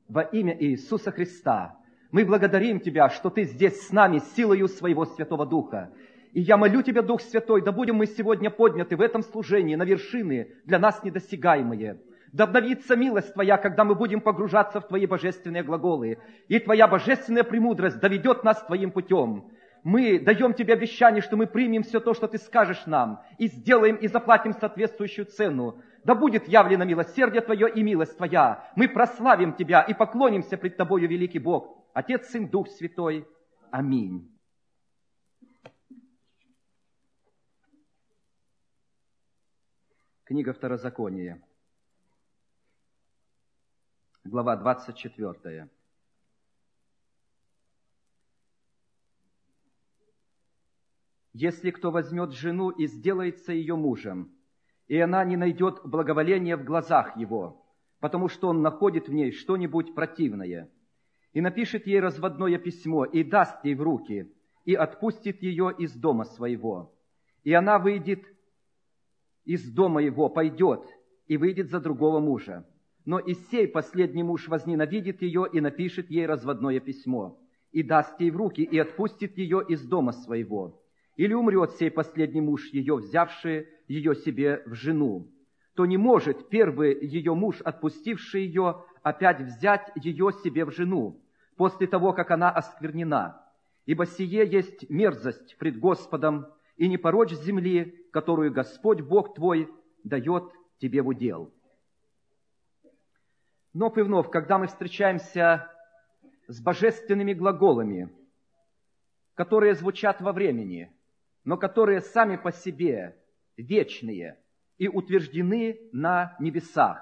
во имя Иисуса Христа. Мы благодарим Тебя, что Ты здесь с нами силою Своего Святого Духа. И я молю Тебя, Дух Святой, да будем мы сегодня подняты в этом служении на вершины, для нас недосягаемые. Да обновится милость Твоя, когда мы будем погружаться в Твои божественные глаголы. И Твоя божественная премудрость доведет нас Твоим путем. Мы даем Тебе обещание, что мы примем все то, что Ты скажешь нам, и сделаем, и заплатим соответствующую цену. Да будет явлено милосердие Твое и милость Твоя. Мы прославим Тебя и поклонимся пред Тобою, великий Бог, Отец, Сын, Дух Святой. Аминь. Книга Второзакония, глава 24. «Если кто возьмет жену и сделается ее мужем, и она не найдет благоволения в глазах его, потому что он находит в ней что-нибудь противное, и напишет ей разводное письмо, и даст ей в руки, и отпустит ее из дома своего, и она выйдет из дома его, пойдет и выйдет за другого мужа. Но и сей последний муж возненавидит ее и напишет ей разводное письмо, и даст ей в руки, и отпустит ее из дома своего. Или умрет сей последний муж ее, взявший ее себе в жену, то не может первый ее муж, отпустивший ее, опять взять ее себе в жену, после того, как она осквернена. Ибо сие есть мерзость пред Господом, и непорочь земли, которую Господь Бог твой дает тебе в удел». Вновь и вновь, когда мы встречаемся с божественными глаголами, которые звучат во времени, но которые сами по себе вечные и утверждены на небесах.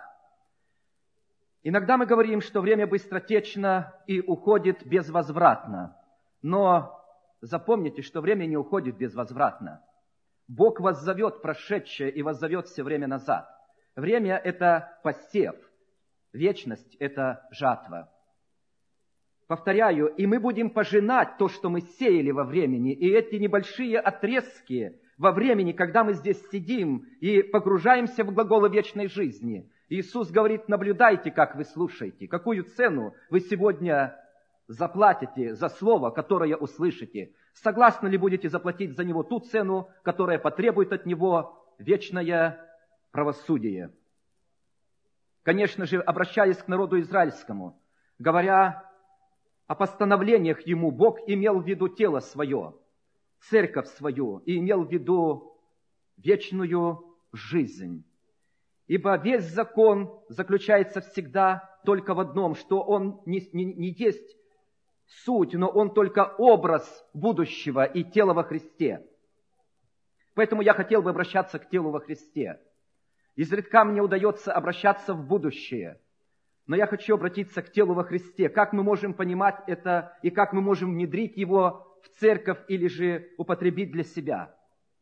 Иногда мы говорим, что время быстротечно и уходит безвозвратно, но запомните, что время не уходит безвозвратно. Бог воззовет прошедшее и воззовет все время назад. Время – это посев, вечность – это жатва. Повторяю, и мы будем пожинать то, что мы сеяли во времени, и эти небольшие отрезки во времени, когда мы здесь сидим и погружаемся в глаголы вечной жизни. Иисус говорит: наблюдайте, как вы слушаете, какую цену вы сегодня заплатите за слово, которое услышите. Согласны ли будете заплатить за него ту цену, которая потребует от него вечное правосудие? Конечно же, обращаясь к народу израильскому, говоря о постановлениях ему, Бог имел в виду тело свое, церковь свою, и имел в виду вечную жизнь. Ибо весь закон заключается всегда только в одном, что он не есть суть, но он только образ будущего и тела во Христе. Поэтому я хотел бы обращаться к телу во Христе. Изредка мне удается обращаться в будущее, но я хочу обратиться к телу во Христе. Как мы можем понимать это и как мы можем внедрить его в церковь или же употребить для себя?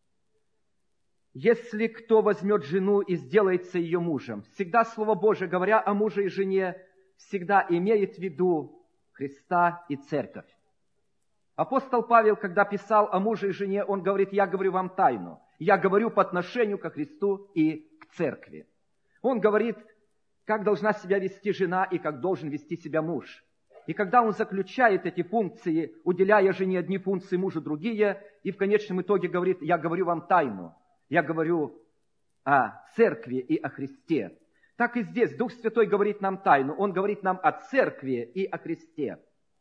Если кто возьмет жену и сделается ее мужем, всегда Слово Божие, говоря о муже и жене, всегда имеет в виду Христа и церковь. Апостол Павел, когда писал о муже и жене, он говорит: я говорю вам тайну. Я говорю по отношению ко Христу и к церкви. Он говорит, как должна себя вести жена и как должен вести себя муж. И когда он заключает эти функции, уделяя жене одни функции, мужу другие, и в конечном итоге говорит: я говорю вам тайну. Я говорю о церкви и о Христе. Так и здесь Дух Святой говорит нам тайну. Он говорит нам о церкви и о Христе.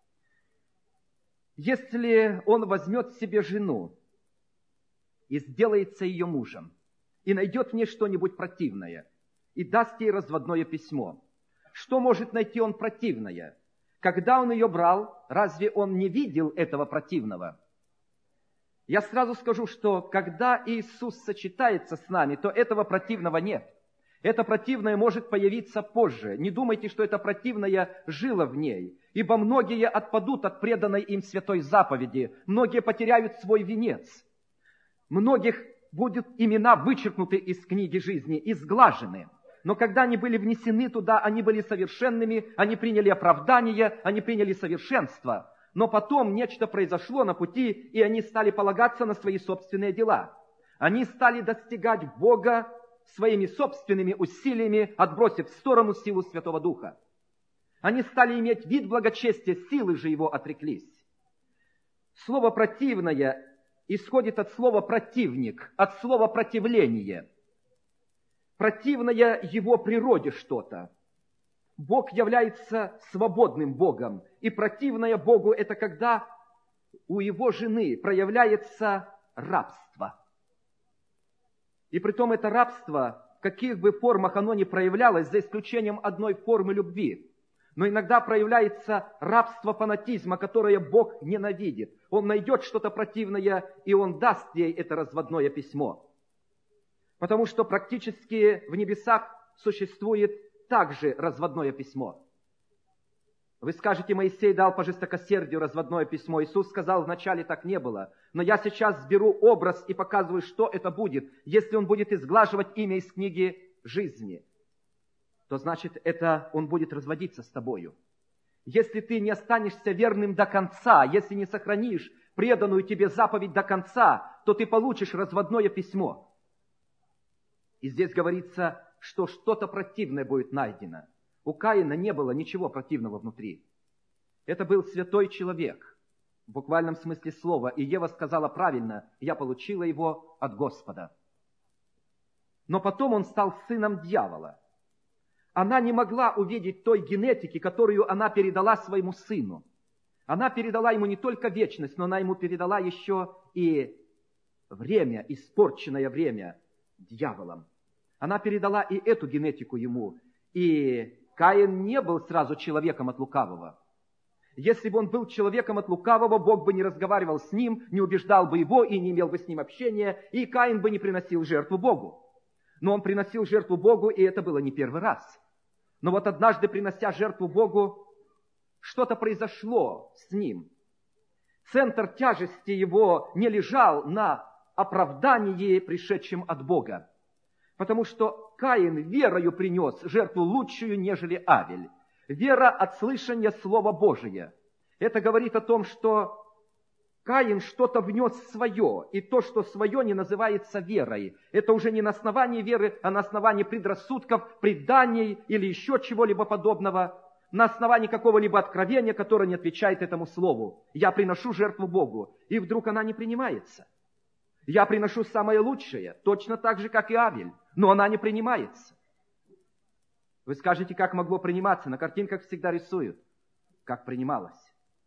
Если он возьмет себе жену и сделается ее мужем, и найдет в ней что-нибудь противное, и даст ей разводное письмо, что может найти он противное? Когда он ее брал, разве он не видел этого противного? Я сразу скажу, что когда Иисус сочетается с нами, то этого противного нет. Это противное может появиться позже. Не думайте, что это противное жило в ней. Ибо многие отпадут от преданной им святой заповеди. Многие потеряют свой венец. Многих будут имена вычеркнуты из книги жизни, изглажены. Но когда они были внесены туда, они были совершенными, они приняли оправдание, они приняли совершенство. Но потом нечто произошло на пути, и они стали полагаться на свои собственные дела. Они стали достигать Бога своими собственными усилиями, отбросив в сторону силу Святого Духа. Они стали иметь вид благочестия, силы же его отреклись. Слово «противное» исходит от слова «противник», от слова «противление». Противное его природе что-то. Бог является свободным Богом, и противное Богу – это когда у его жены проявляется рабство. И притом это рабство, в каких бы формах оно ни проявлялось, за исключением одной формы любви. Но иногда проявляется рабство фанатизма, которое Бог ненавидит. Он найдет что-то противное, и Он даст ей это разводное письмо. Потому что практически в небесах существует также разводное письмо. Вы скажете, Моисей дал по жестокосердию разводное письмо. Иисус сказал, вначале так не было. Но я сейчас беру образ и показываю, что это будет. Если Он будет изглаживать имя из книги жизни, то значит, Он будет разводиться с тобою. Если ты не останешься верным до конца, если не сохранишь преданную тебе заповедь до конца, то ты получишь разводное письмо. И здесь говорится, что что-то противное будет найдено. У Каина не было ничего противного внутри. Это был святой человек, в буквальном смысле слова. И Ева сказала правильно, я получила его от Господа. Но потом он стал сыном дьявола. Она не могла увидеть той генетики, которую она передала своему сыну. Она передала ему не только вечность, но она ему передала еще и время, испорченное время дьяволом. Она передала и эту генетику ему. И Каин не был сразу человеком от лукавого. Если бы он был человеком от лукавого, Бог бы не разговаривал с ним, не убеждал бы его и не имел бы с ним общения, и Каин бы не приносил жертву Богу. Но он приносил жертву Богу, и это было не первый раз. Но вот однажды, принося жертву Богу, что-то произошло с ним. Центр тяжести его не лежал на оправдании, пришедшем от Бога. Потому что Каин верою принес жертву лучшую, нежели Авель. Вера от слышания Слова Божия. Это говорит о том, что Каин что-то внес свое, и то, что свое, не называется верой. Это уже не на основании веры, а на основании предрассудков, преданий или еще чего-либо подобного, на основании какого-либо откровения, которое не отвечает этому слову. Я приношу жертву Богу, и вдруг она не принимается. Я приношу самое лучшее, точно так же, как и Авель, но она не принимается. Вы скажете, как могло приниматься? На картинках всегда рисуют, как принималось.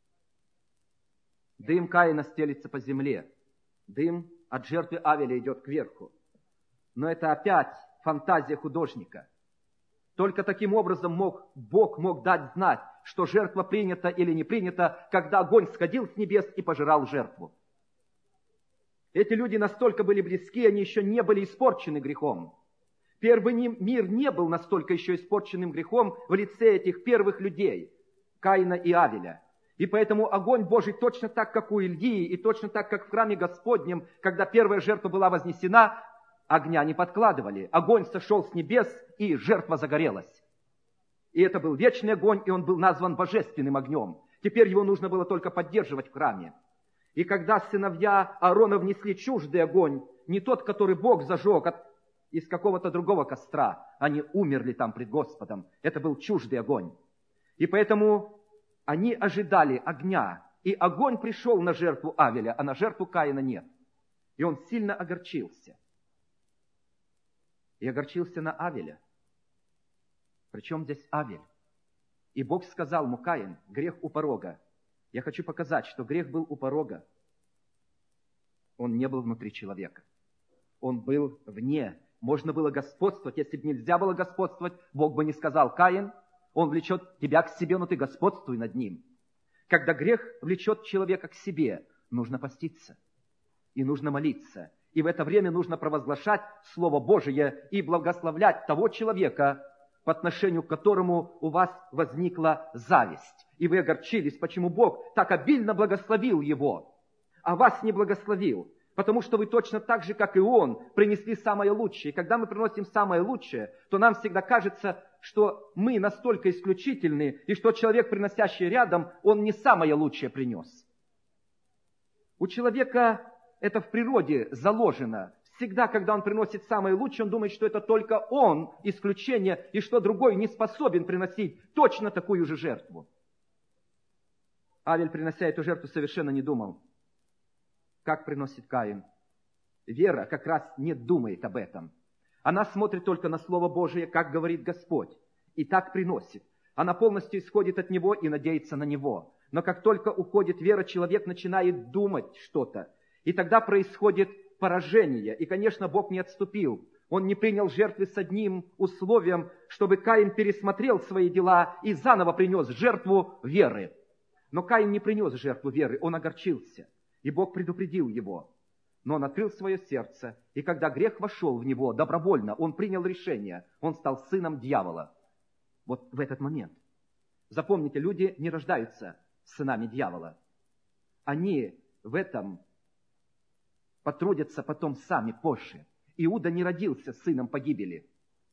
Дым Каина стелится по земле. Дым от жертвы Авеля идет кверху. Но это опять фантазия художника. Только таким образом Бог мог дать знать, что жертва принята или не принята, когда огонь сходил с небес и пожирал жертву. Эти люди настолько были близки, они еще не были испорчены грехом. Первый мир не был настолько еще испорченным грехом в лице этих первых людей, Каина и Авеля. И поэтому огонь Божий точно так, как у Ильи, и точно так, как в храме Господнем, когда первая жертва была вознесена, огня не подкладывали. Огонь сошел с небес, и жертва загорелась. И это был вечный огонь, и он был назван божественным огнем. Теперь его нужно было только поддерживать в храме. И когда сыновья Аарона внесли чуждый огонь, не тот, который Бог зажег из какого-то другого костра, они умерли там пред Господом. Это был чуждый огонь. И поэтому они ожидали огня, и огонь пришел на жертву Авеля, а на жертву Каина нет. И он сильно огорчился. И огорчился на Авеля. Причем здесь Авель? И Бог сказал ему: Каин, грех у порога. Я хочу показать, что грех был у порога. Он не был внутри человека. Он был вне. Можно было господствовать. Если бы нельзя было господствовать, Бог бы не сказал: Каин, он влечет тебя к себе, но ты господствуй над ним. Когда грех влечет человека к себе, нужно поститься. И нужно молиться. И в это время нужно провозглашать Слово Божие и благословлять того человека, по отношению к которому у вас возникла зависть. И вы огорчились, почему Бог так обильно благословил его, а вас не благословил. Потому что вы точно так же, как и он, принесли самое лучшее. И когда мы приносим самое лучшее, то нам всегда кажется, что мы настолько исключительны, и что человек, приносящий рядом, он не самое лучшее принес. У человека это в природе заложено. В Всегда, когда он приносит самое лучшее, он думает, что это только он исключение, и что другой не способен приносить точно такую же жертву. Авель, принося эту жертву, совершенно не думал, как приносит Каин. Вера как раз не думает об этом. Она смотрит только на Слово Божие, как говорит Господь, и так приносит. Она полностью исходит от Него и надеется на Него. Но как только уходит вера, человек начинает думать что-то. И тогда происходит поражение. И, конечно, Бог не отступил. Он не принял жертвы с одним условием, чтобы Каин пересмотрел свои дела и заново принес жертву веры. Но Каин не принес жертву веры, он огорчился. И Бог предупредил его. Но он открыл свое сердце, и когда грех вошел в него добровольно, он принял решение, он стал сыном дьявола. Вот в этот момент. Запомните, люди не рождаются сынами дьявола. Они в этом потрудятся потом сами позже. Иуда не родился сыном погибели.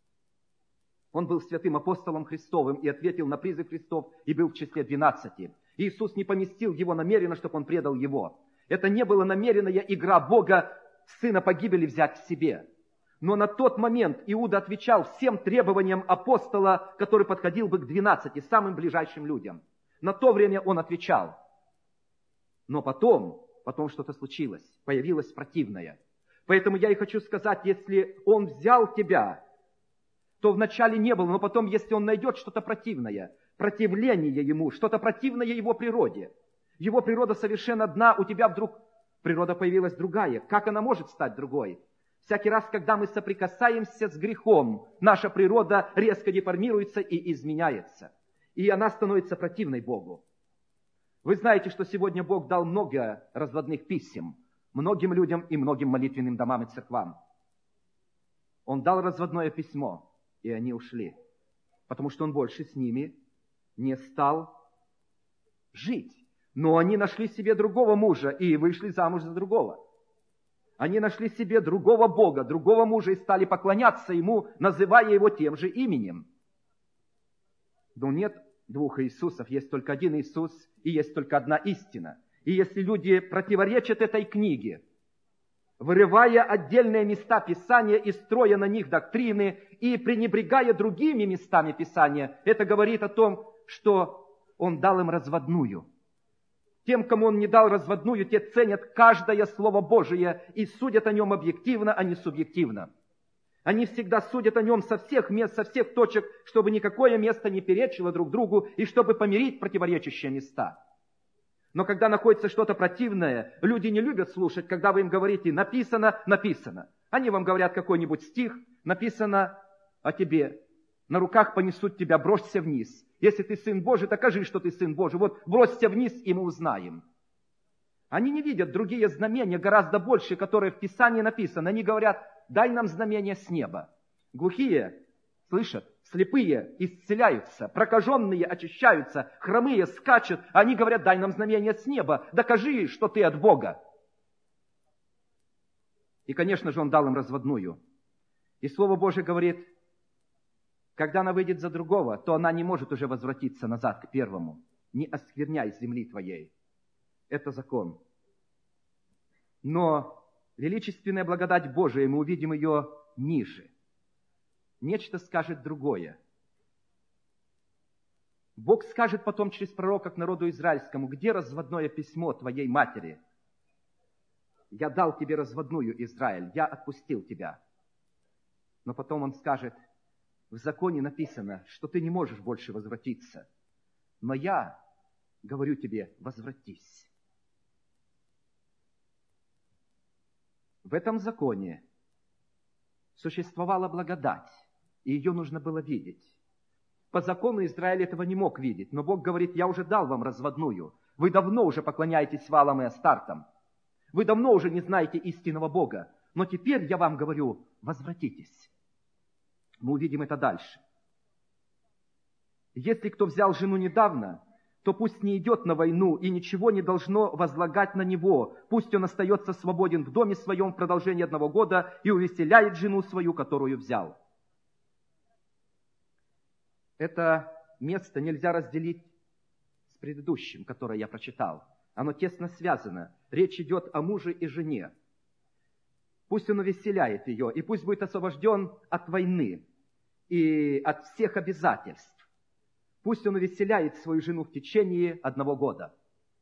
Он был святым апостолом Христовым и ответил на призыв Христов и был в числе 12. Иисус не поместил его намеренно, чтобы он предал его. Это не была намеренная игра Бога сына погибели взять к себе. Но на тот момент Иуда отвечал всем требованиям апостола, который подходил бы к 12, самым ближайшим людям. На то время он отвечал. Но потом что-то случилось, появилось противное. Поэтому я и хочу сказать, если он взял тебя, то вначале не было, но потом, если он найдет что-то противное, противление ему, что-то противное его природе, его природа совершенно одна, у тебя вдруг природа появилась другая. Как она может стать другой? Всякий раз, когда мы соприкасаемся с грехом, наша природа резко деформируется и изменяется. И она становится противной Богу. Вы знаете, что сегодня Бог дал много разводных писем многим людям и многим молитвенным домам и церквам. Он дал разводное письмо, и они ушли, потому что Он больше с ними не стал жить. Но они нашли себе другого мужа и вышли замуж за другого. Они нашли себе другого Бога, другого мужа и стали поклоняться Ему, называя Его тем же именем. Но нет двух Иисусов, есть только один Иисус и есть только одна истина. И если люди противоречат этой книге, вырывая отдельные места Писания и строя на них доктрины, и пренебрегая другими местами Писания, это говорит о том, что Он дал им разводную. Тем, кому Он не дал разводную, те ценят каждое Слово Божие и судят о нем объективно, а не субъективно. Они всегда судят о нем со всех мест, со всех точек, чтобы никакое место не перечило друг другу и чтобы помирить противоречащие места. Но когда находится что-то противное, люди не любят слушать, когда вы им говорите «написано, написано». Они вам говорят какой-нибудь стих, написано о тебе. На руках понесут тебя, бросься вниз. Если ты Сын Божий, докажи, что ты Сын Божий. Вот бросься вниз, и мы узнаем. Они не видят другие знамения, гораздо больше, которые в Писании написаны. Они говорят, дай нам знамение с неба. Глухие слышат, слепые исцеляются, прокаженные очищаются, хромые скачут. Они говорят, дай нам знамение с неба, докажи, что ты от Бога. И, конечно же, Он дал им разводную. И Слово Божие говорит, когда она выйдет за другого, то она не может уже возвратиться назад к первому. Не оскверняй земли твоей. Это закон. Но величественная благодать Божия, мы увидим ее ниже. Нечто скажет другое. Бог скажет потом через пророка к народу израильскому, где разводное письмо твоей матери? Я дал тебе разводную, Израиль, я отпустил тебя. Но потом Он скажет, в законе написано, что ты не можешь больше возвратиться. Но я говорю тебе, возвратись. В этом законе существовала благодать, и ее нужно было видеть. По закону Израиль этого не мог видеть, но Бог говорит, я уже дал вам разводную. Вы давно уже поклоняетесь Ваалам и Астартам. Вы давно уже не знаете истинного Бога. Но теперь я вам говорю, возвратитесь. Мы увидим это дальше. Если кто взял жену недавно, то пусть не идет на войну, и ничего не должно возлагать на него. Пусть он остается свободен в доме своем в продолжении 1 года и увеселяет жену свою, которую взял. Это место нельзя разделить с предыдущим, которое я прочитал. Оно тесно связано. Речь идет о муже и жене. Пусть он увеселяет ее, и пусть будет освобожден от войны и от всех обязательств. Пусть он увеселяет свою жену в течение 1 года.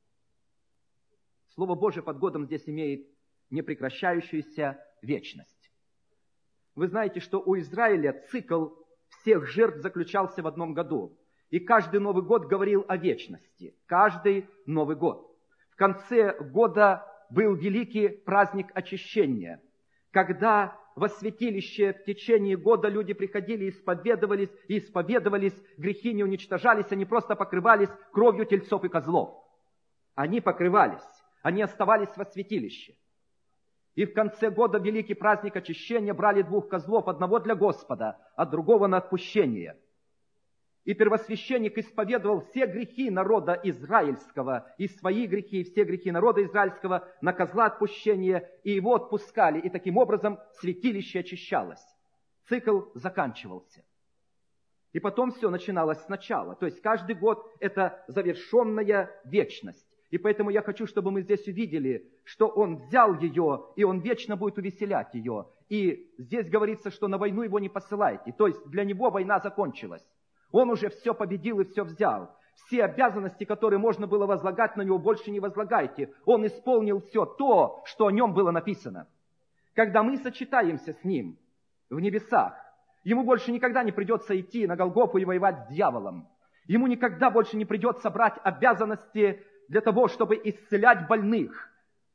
Слово Божие под годом здесь имеет непрекращающуюся вечность. Вы знаете, что у Израиля цикл всех жертв заключался в 1 году. И каждый Новый год говорил о вечности. Каждый Новый год. В конце года был великий праздник очищения, когда во святилище в течение года люди приходили и исповедовались, грехи не уничтожались, они просто покрывались кровью тельцов и козлов. Они покрывались, они оставались во святилище. И в конце года великий праздник очищения брали 2 козлов, одного для Господа, а другого на отпущение. И первосвященник исповедовал все грехи народа израильского, и свои грехи, и все грехи народа израильского на козла отпущения, и его отпускали. И таким образом святилище очищалось. Цикл заканчивался. И потом все начиналось сначала. То есть каждый год это завершенная вечность. И поэтому я хочу, чтобы мы здесь увидели, что он взял ее, и он вечно будет увеселять ее. И здесь говорится, что на войну его не посылайте. То есть для него война закончилась. Он уже все победил и все взял. Все обязанности, которые можно было возлагать на него, больше не возлагайте. Он исполнил все то, что о нем было написано. Когда мы сочетаемся с ним в небесах, ему больше никогда не придется идти на Голгофу и воевать с дьяволом. Ему никогда больше не придется брать обязанности для того, чтобы исцелять больных,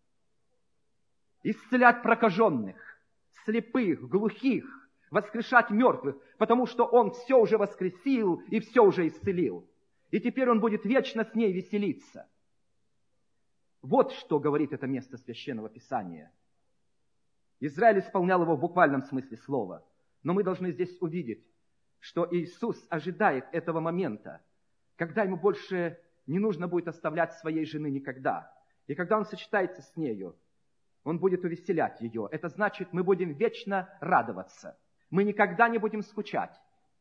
исцелять прокаженных, слепых, глухих, воскрешать мертвых, потому что он все уже воскресил и все уже исцелил. И теперь он будет вечно с ней веселиться. Вот что говорит это место Священного Писания. Израиль исполнял его в буквальном смысле слова. Но мы должны здесь увидеть, что Иисус ожидает этого момента, когда ему больше не нужно будет оставлять своей жены никогда. И когда он сочетается с нею, он будет увеселять ее. Это значит, мы будем вечно радоваться. Мы никогда не будем скучать.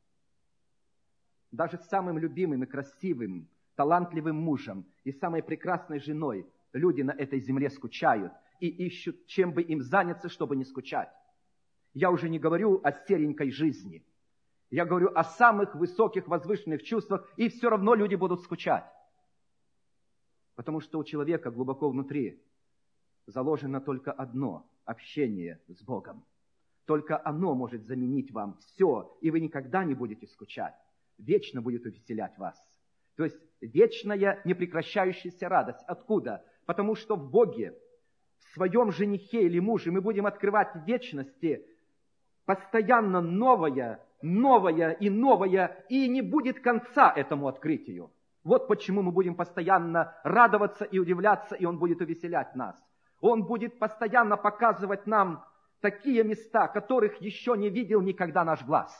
Даже с самым любимым и красивым, талантливым мужем и самой прекрасной женой люди на этой земле скучают и ищут, чем бы им заняться, чтобы не скучать. Я уже не говорю о серенькой жизни. Я говорю о самых высоких, возвышенных чувствах, и все равно люди будут скучать. Потому что у человека глубоко внутри заложено только одно – общение с Богом. Только оно может заменить вам все, и вы никогда не будете скучать. Вечно будет увеселять вас. То есть вечная, непрекращающаяся радость. Откуда? Потому что в Боге, в своем женихе или муже мы будем открывать в вечности постоянно новое, новое и новое, и не будет конца этому открытию. Вот почему мы будем постоянно радоваться и удивляться, и Он будет увеселять нас. Он будет постоянно показывать нам такие места, которых еще не видел никогда наш глаз.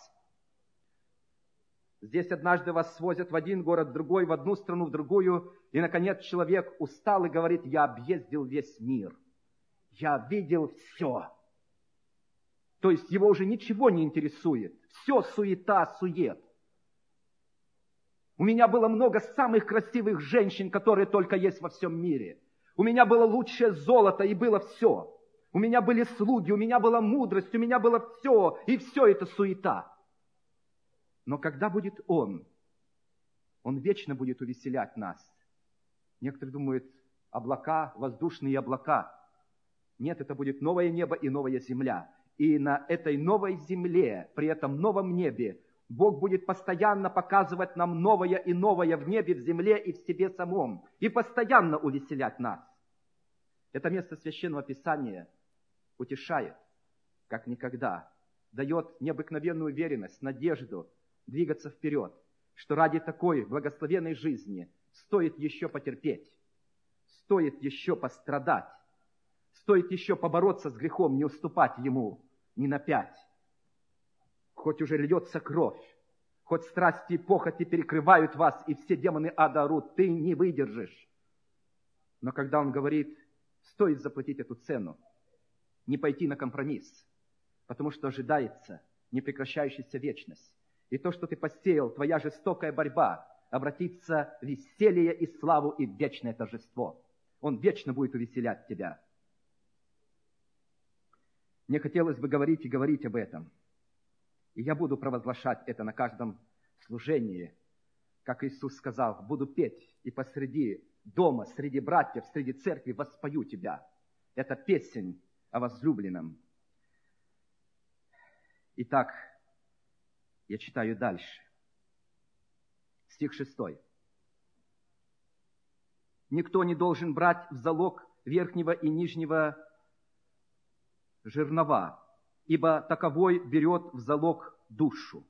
Здесь однажды вас свозят в один город, в другой, в одну страну, в другую, и, наконец, человек устал и говорит: я объездил весь мир, я видел все. То есть его уже ничего не интересует, все суета, сует. У меня было много самых красивых женщин, которые только есть во всем мире. У меня было лучшее золото, и было все. У меня были слуги, у меня была мудрость, у меня было все, и все это суета. Но когда будет Он вечно будет увеселять нас. Некоторые думают, облака, воздушные облака. Нет, это будет новое небо и новая земля. И на этой новой земле, при этом новом небе, Бог будет постоянно показывать нам новое и новое в небе, в земле и в себе самом. И постоянно увеселять нас. Это место Священного Писания утешает, как никогда, дает необыкновенную уверенность, надежду двигаться вперед, что ради такой благословенной жизни стоит еще потерпеть, стоит еще пострадать, стоит еще побороться с грехом, не уступать ему ни на 5. Хоть уже льется кровь, хоть страсти и похоти перекрывают вас, и все демоны ада орут, ты не выдержишь. Но когда он говорит, стоит заплатить эту цену, не пойти на компромисс, потому что ожидается непрекращающаяся вечность. И то, что ты посеял, твоя жестокая борьба, обратится в веселье и славу и в вечное торжество. Он вечно будет увеселять тебя. Мне хотелось бы говорить и говорить об этом. И я буду провозглашать это на каждом служении. Как Иисус сказал, буду петь и посреди дома, среди братьев, среди церкви воспою тебя. Это песнь о возлюбленном. Итак, я читаю дальше. Стих 6. Никто не должен брать в залог верхнего и нижнего жернова, ибо таковой берет в залог душу.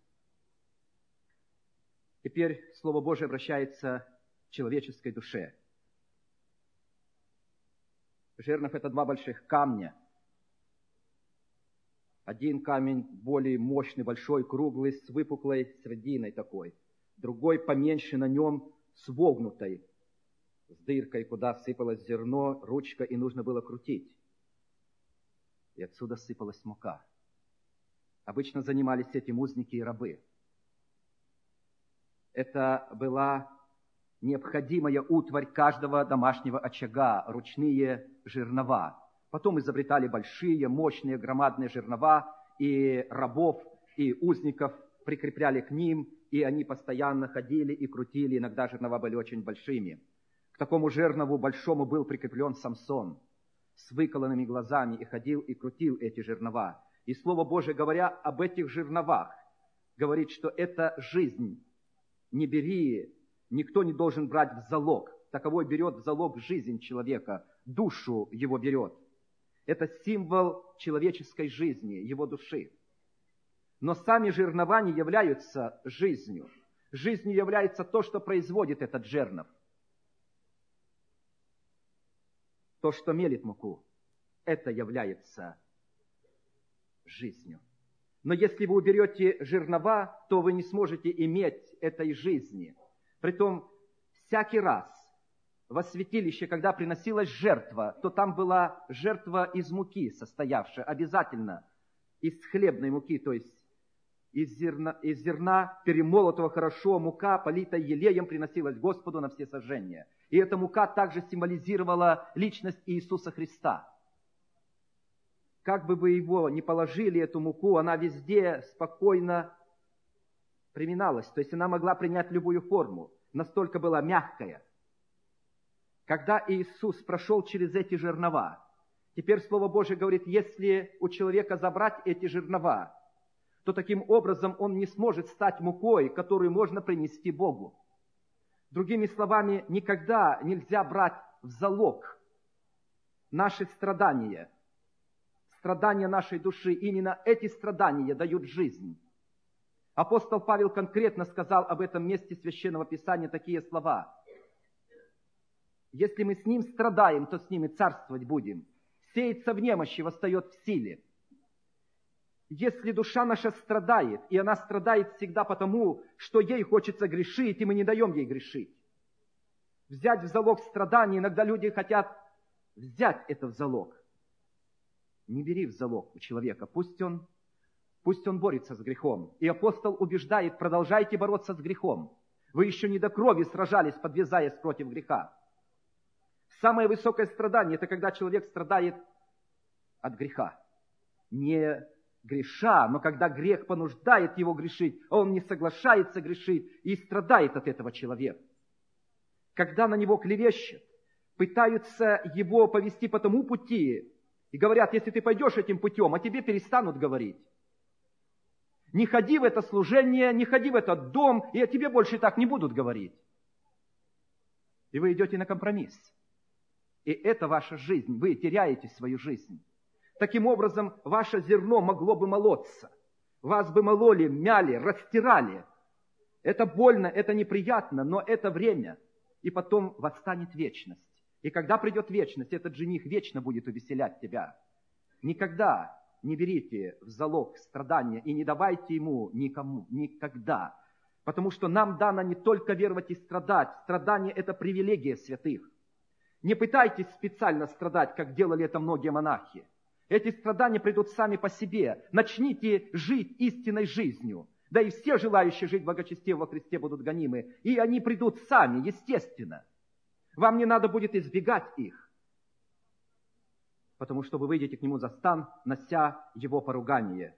Теперь Слово Божие обращается к человеческой душе. Жернов – это два больших камня. Один камень более мощный, большой, круглый, с выпуклой срединой такой. Другой поменьше, на нем с вогнутой, с дыркой, куда сыпалось зерно, ручка, и нужно было крутить. И отсюда сыпалась мука. Обычно занимались этим узники и рабы. Это была необходимая утварь каждого домашнего очага, ручные жернова. Потом изобретали большие, мощные, громадные жернова, и рабов, и узников прикрепляли к ним, и они постоянно ходили и крутили, иногда жернова были очень большими. К такому жернову большому был прикреплен Самсон с выколотыми глазами, и ходил и крутил эти жернова. И Слово Божие, говоря об этих жерновах, говорит, что это жизнь. Не бери, никто не должен брать в залог. Таковой берет в залог жизнь человека, душу его берет. Это символ человеческой жизни, его души. Но сами жернова не являются жизнью. Жизнью является то, что производит этот жернов. То, что мелит муку, это является жизнью. Но если вы уберете жернова, то вы не сможете иметь этой жизни. Притом, всякий раз во святилище, когда приносилась жертва, то там была жертва из муки состоявшая, обязательно из хлебной муки, то есть из зерна перемолотого хорошо, мука, политая елеем, приносилась Господу на все сожжения. И эта мука также символизировала личность Иисуса Христа. Как бы вы его ни положили, эту муку, она везде спокойно приминалась. То есть она могла принять любую форму. Настолько была мягкая. Когда Иисус прошел через эти жернова, теперь Слово Божие говорит, если у человека забрать эти жернова, то таким образом он не сможет стать мукой, которую можно принести Богу. Другими словами, никогда нельзя брать в залог наши страдания, страдания нашей души. Именно эти страдания дают жизнь. Апостол Павел конкретно сказал об этом месте Священного Писания такие слова. Если мы с Ним страдаем, то с Ним и царствовать будем. Сеется в немощи, восстает в силе. Если душа наша страдает, и она страдает всегда потому, что ей хочется грешить, и мы не даем ей грешить. Взять в залог страдания, иногда люди хотят взять это в залог. Не бери в залог у человека, пусть он борется с грехом. И апостол убеждает, продолжайте бороться с грехом. Вы еще не до крови сражались, подвязаясь против греха. Самое высокое страдание – это когда человек страдает от греха. Не греша, но когда грех понуждает его грешить, а он не соглашается грешить и страдает от этого человека. Когда на него клевещут, пытаются его повести по тому пути и говорят, если ты пойдешь этим путем, о тебе перестанут говорить. Не ходи в это служение, не ходи в этот дом, и о тебе больше так не будут говорить. И вы идете на компромисс. И это ваша жизнь, вы теряете свою жизнь. Таким образом, ваше зерно могло бы молоться. Вас бы мололи, мяли, растирали. Это больно, это неприятно, но это время. И потом восстанет вечность. И когда придет вечность, этот жених вечно будет увеселять тебя. Никогда не берите в залог страдания и не давайте ему никому, никогда. Потому что нам дано не только веровать и страдать. Страдание – это привилегия святых. Не пытайтесь специально страдать, как делали это многие монахи. Эти страдания придут сами по себе. Начните жить истинной жизнью. Да и все желающие жить благочестиво во Христе будут гонимы. И они придут сами, естественно. Вам не надо будет избегать их. потому что вы выйдете к нему за стан, нося его поругание.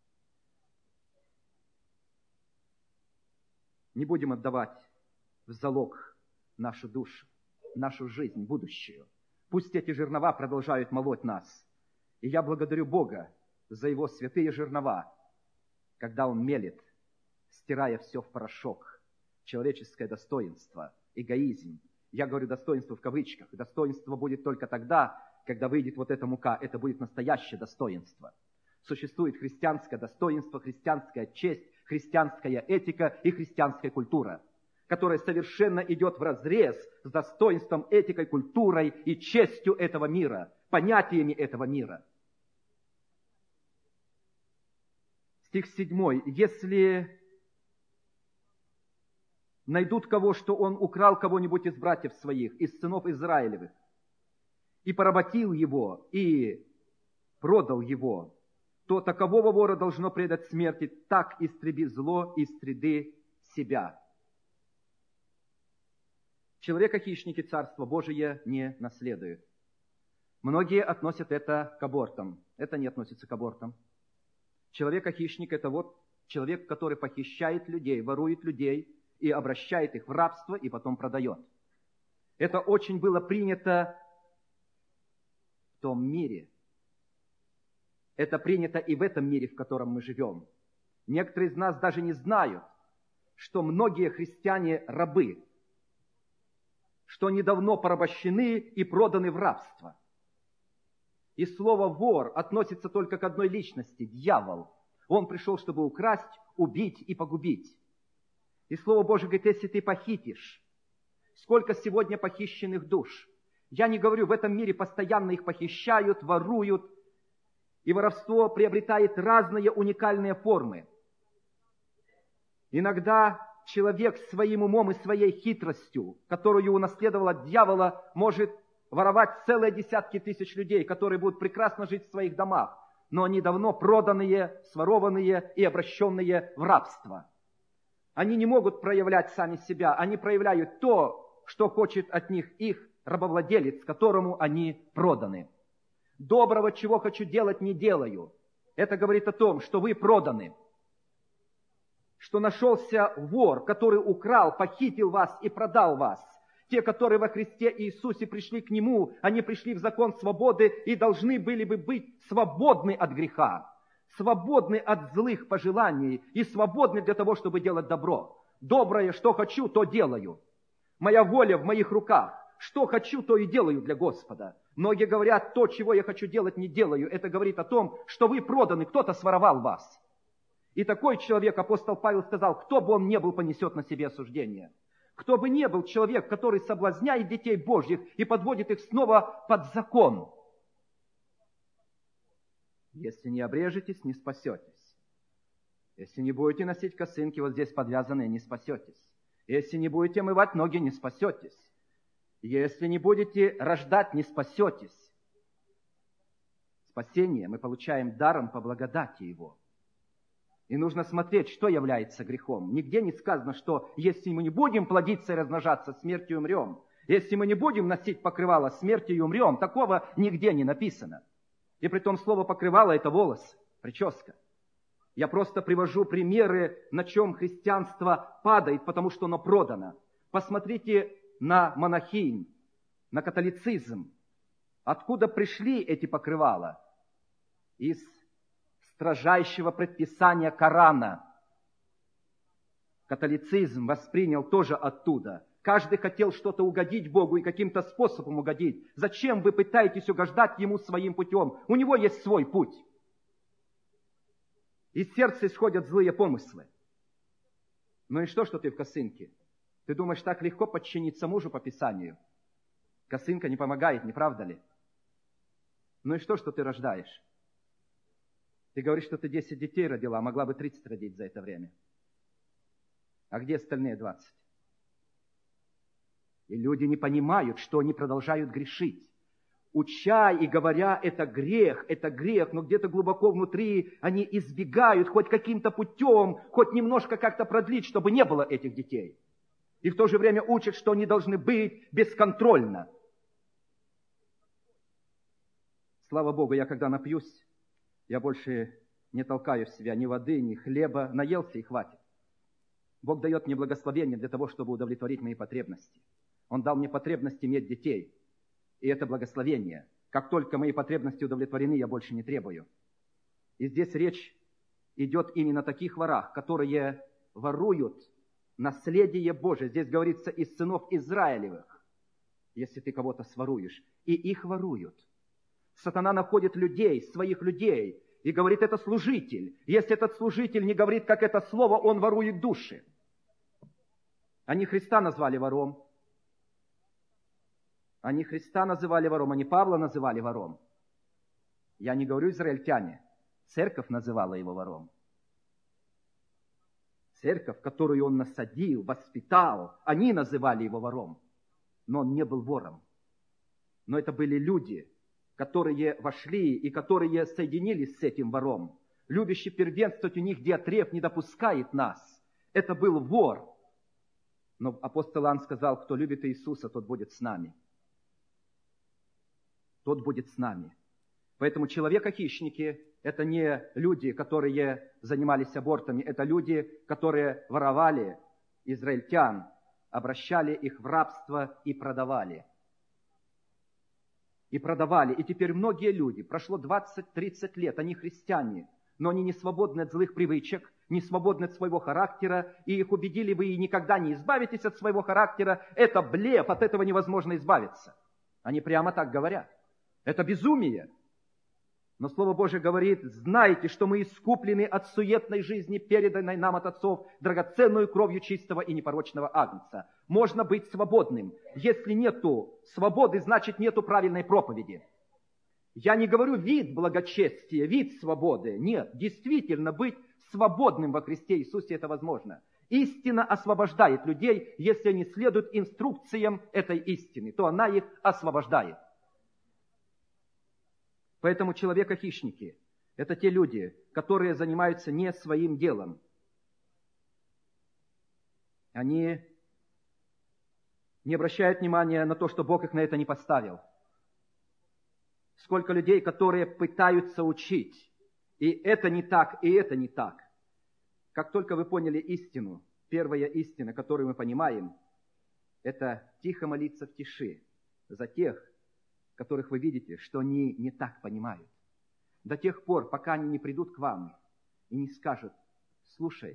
Не будем отдавать в залог нашу душу, нашу жизнь, будущую. Пусть эти жернова продолжают молоть нас. И я благодарю Бога за его святые жернова, когда он мелет, стирая все в порошок. Человеческое достоинство, эгоизм. Я говорю достоинство в кавычках. Достоинство будет только тогда, когда выйдет вот эта мука. Это будет настоящее достоинство. Существует христианское достоинство, христианская честь, христианская этика и христианская культура, которая совершенно идет вразрез с достоинством, этикой, культурой и честью этого мира, понятиями этого мира. Стих 7. Если найдут кого, что он украл кого-нибудь из братьев своих, из сынов Израилевых, и поработил его, и продал его, то такового вора должно предать смерти, так истреби зло из среды себя. Человека-хищники Царство Божие не наследуют. Многие относят это к абортам. Это не относится к абортам. Человека-хищник – это вот человек, который похищает людей, ворует людей и обращает их в рабство и потом продает. Это очень было принято в том мире. Это принято и в этом мире, в котором мы живем. Некоторые из нас даже не знают, что многие христиане рабы, что они давно порабощены и проданы в рабство. И слово «вор» относится только к одной личности – дьявол. Он пришел, чтобы украсть, убить и погубить. И Слово Божие говорит, если ты похитишь, сколько сегодня похищенных душ. Я не говорю, в этом мире постоянно их похищают, воруют, и воровство приобретает разные уникальные формы. Иногда человек своим умом и своей хитростью, которую унаследовал от дьявола, может воровать целые десятки тысяч людей, которые будут прекрасно жить в своих домах, но они давно проданные, сворованные и обращенные в рабство. Они не могут проявлять сами себя, они проявляют то, что хочет от них их рабовладелец, которому они проданы. Доброго, чего хочу делать, не делаю. Это говорит о том, что вы проданы. Что нашелся вор, который украл, похитил вас и продал вас. Те, которые во Христе Иисусе пришли к Нему, они пришли в закон свободы и должны были бы быть свободны от греха, свободны от злых пожеланий и свободны для того, чтобы делать добро. Доброе, что хочу, то делаю. Моя воля в моих руках. Что хочу, то и делаю для Господа. Многие говорят, то, чего я хочу делать, не делаю. Это говорит о том, что вы проданы, кто-то своровал вас. И такой человек, апостол Павел сказал, кто бы он ни был, понесет на себе осуждение. Кто бы ни был человек, который соблазняет детей Божьих и подводит их снова под закон. Если не обрежетесь, не спасетесь. Если не будете носить косынки, вот здесь подвязанные, не спасетесь. Если не будете мывать ноги, не спасетесь. Если не будете рождать, не спасетесь. Спасение мы получаем даром по благодати Его. И нужно смотреть, что является грехом. Нигде не сказано, что если мы не будем плодиться и размножаться, смертью умрем. Если мы не будем носить покрывало, смертью умрем. Такого нигде не написано. И при том слово покрывало – это волос, прическа. Я просто привожу примеры, на чем христианство падает, потому что оно продано. Посмотрите на монахинь, на католицизм. Откуда пришли эти покрывала? Из строжайшего предписания Корана. Католицизм воспринял тоже оттуда. Каждый хотел что-то угодить Богу и каким-то способом угодить. Зачем вы пытаетесь угождать Ему своим путем? У Него есть свой путь. Из сердца исходят злые помыслы. Ну и что ты в косынке? Ты думаешь, так легко подчиниться мужу по Писанию? Косынка не помогает, не правда ли? Ну и что ты рождаешь? Ты говоришь, что ты 10 детей родила, а могла бы 30 родить за это время. А где остальные 20? И люди не понимают, что они продолжают грешить. Уча и говоря, это грех, но где-то глубоко внутри они избегают хоть каким-то путем, хоть немножко как-то продлить, чтобы не было этих детей. И в то же время учат, что они должны быть бесконтрольно. Слава Богу, я когда напьюсь, я больше не толкаю в себя ни воды, ни хлеба, наелся и хватит. Бог дает мне благословение для того, чтобы удовлетворить мои потребности. Он дал мне потребность иметь детей, и это благословение. Как только мои потребности удовлетворены, я больше не требую. И здесь речь идет именно о таких ворах, которые воруют наследие Божие. Здесь говорится из сынов Израилевых, если ты кого-то своруешь. И их воруют. Сатана находит людей, своих людей, и говорит, это служитель. Если этот служитель не говорит, как это слово, он ворует души. Они Христа назвали вором. Они Христа называли вором, они Павла называли вором. Я не говорю израильтяне. Церковь называла его вором. Церковь, которую он насадил, воспитал, они называли его вором. Но он не был вором. Но это были люди, которые вошли и которые соединились с этим вором. Любящий первенствовать у них Диатреф не допускает нас. Это был вор. Но апостол Иоанн сказал, кто любит Иисуса, тот будет с нами. Тот будет с нами. Поэтому человека-хищники – это не люди, которые занимались абортами, это люди, которые воровали израильтян, обращали их в рабство и продавали. И продавали. И теперь многие люди, прошло 20-30 лет, они христиане, но они не свободны от злых привычек, не свободны от своего характера, и их убедили, вы никогда не избавитесь от своего характера. Это блеф, от этого невозможно избавиться. Они прямо так говорят. Это безумие. Но Слово Божие говорит, знайте, что мы искуплены от суетной жизни, переданной нам от отцов, драгоценную кровью чистого и непорочного агнца. Можно быть свободным. Если нету свободы, значит нету правильной проповеди. Я не говорю вид благочестия, вид свободы. Нет, действительно быть свободным во Христе Иисусе это возможно. Истина освобождает людей, если они следуют инструкциям этой истины, то она их освобождает. Поэтому человека-хищники – это те люди, которые занимаются не своим делом. Они не обращают внимания на то, что Бог их на это не поставил. Сколько людей, которые пытаются учить, и это не так, и это не так. Как только вы поняли истину, первая истина, которую мы понимаем, это тихо молиться в тиши за тех, которых вы видите, что они не так понимают. До тех пор, пока они не придут к вам и не скажут, слушай,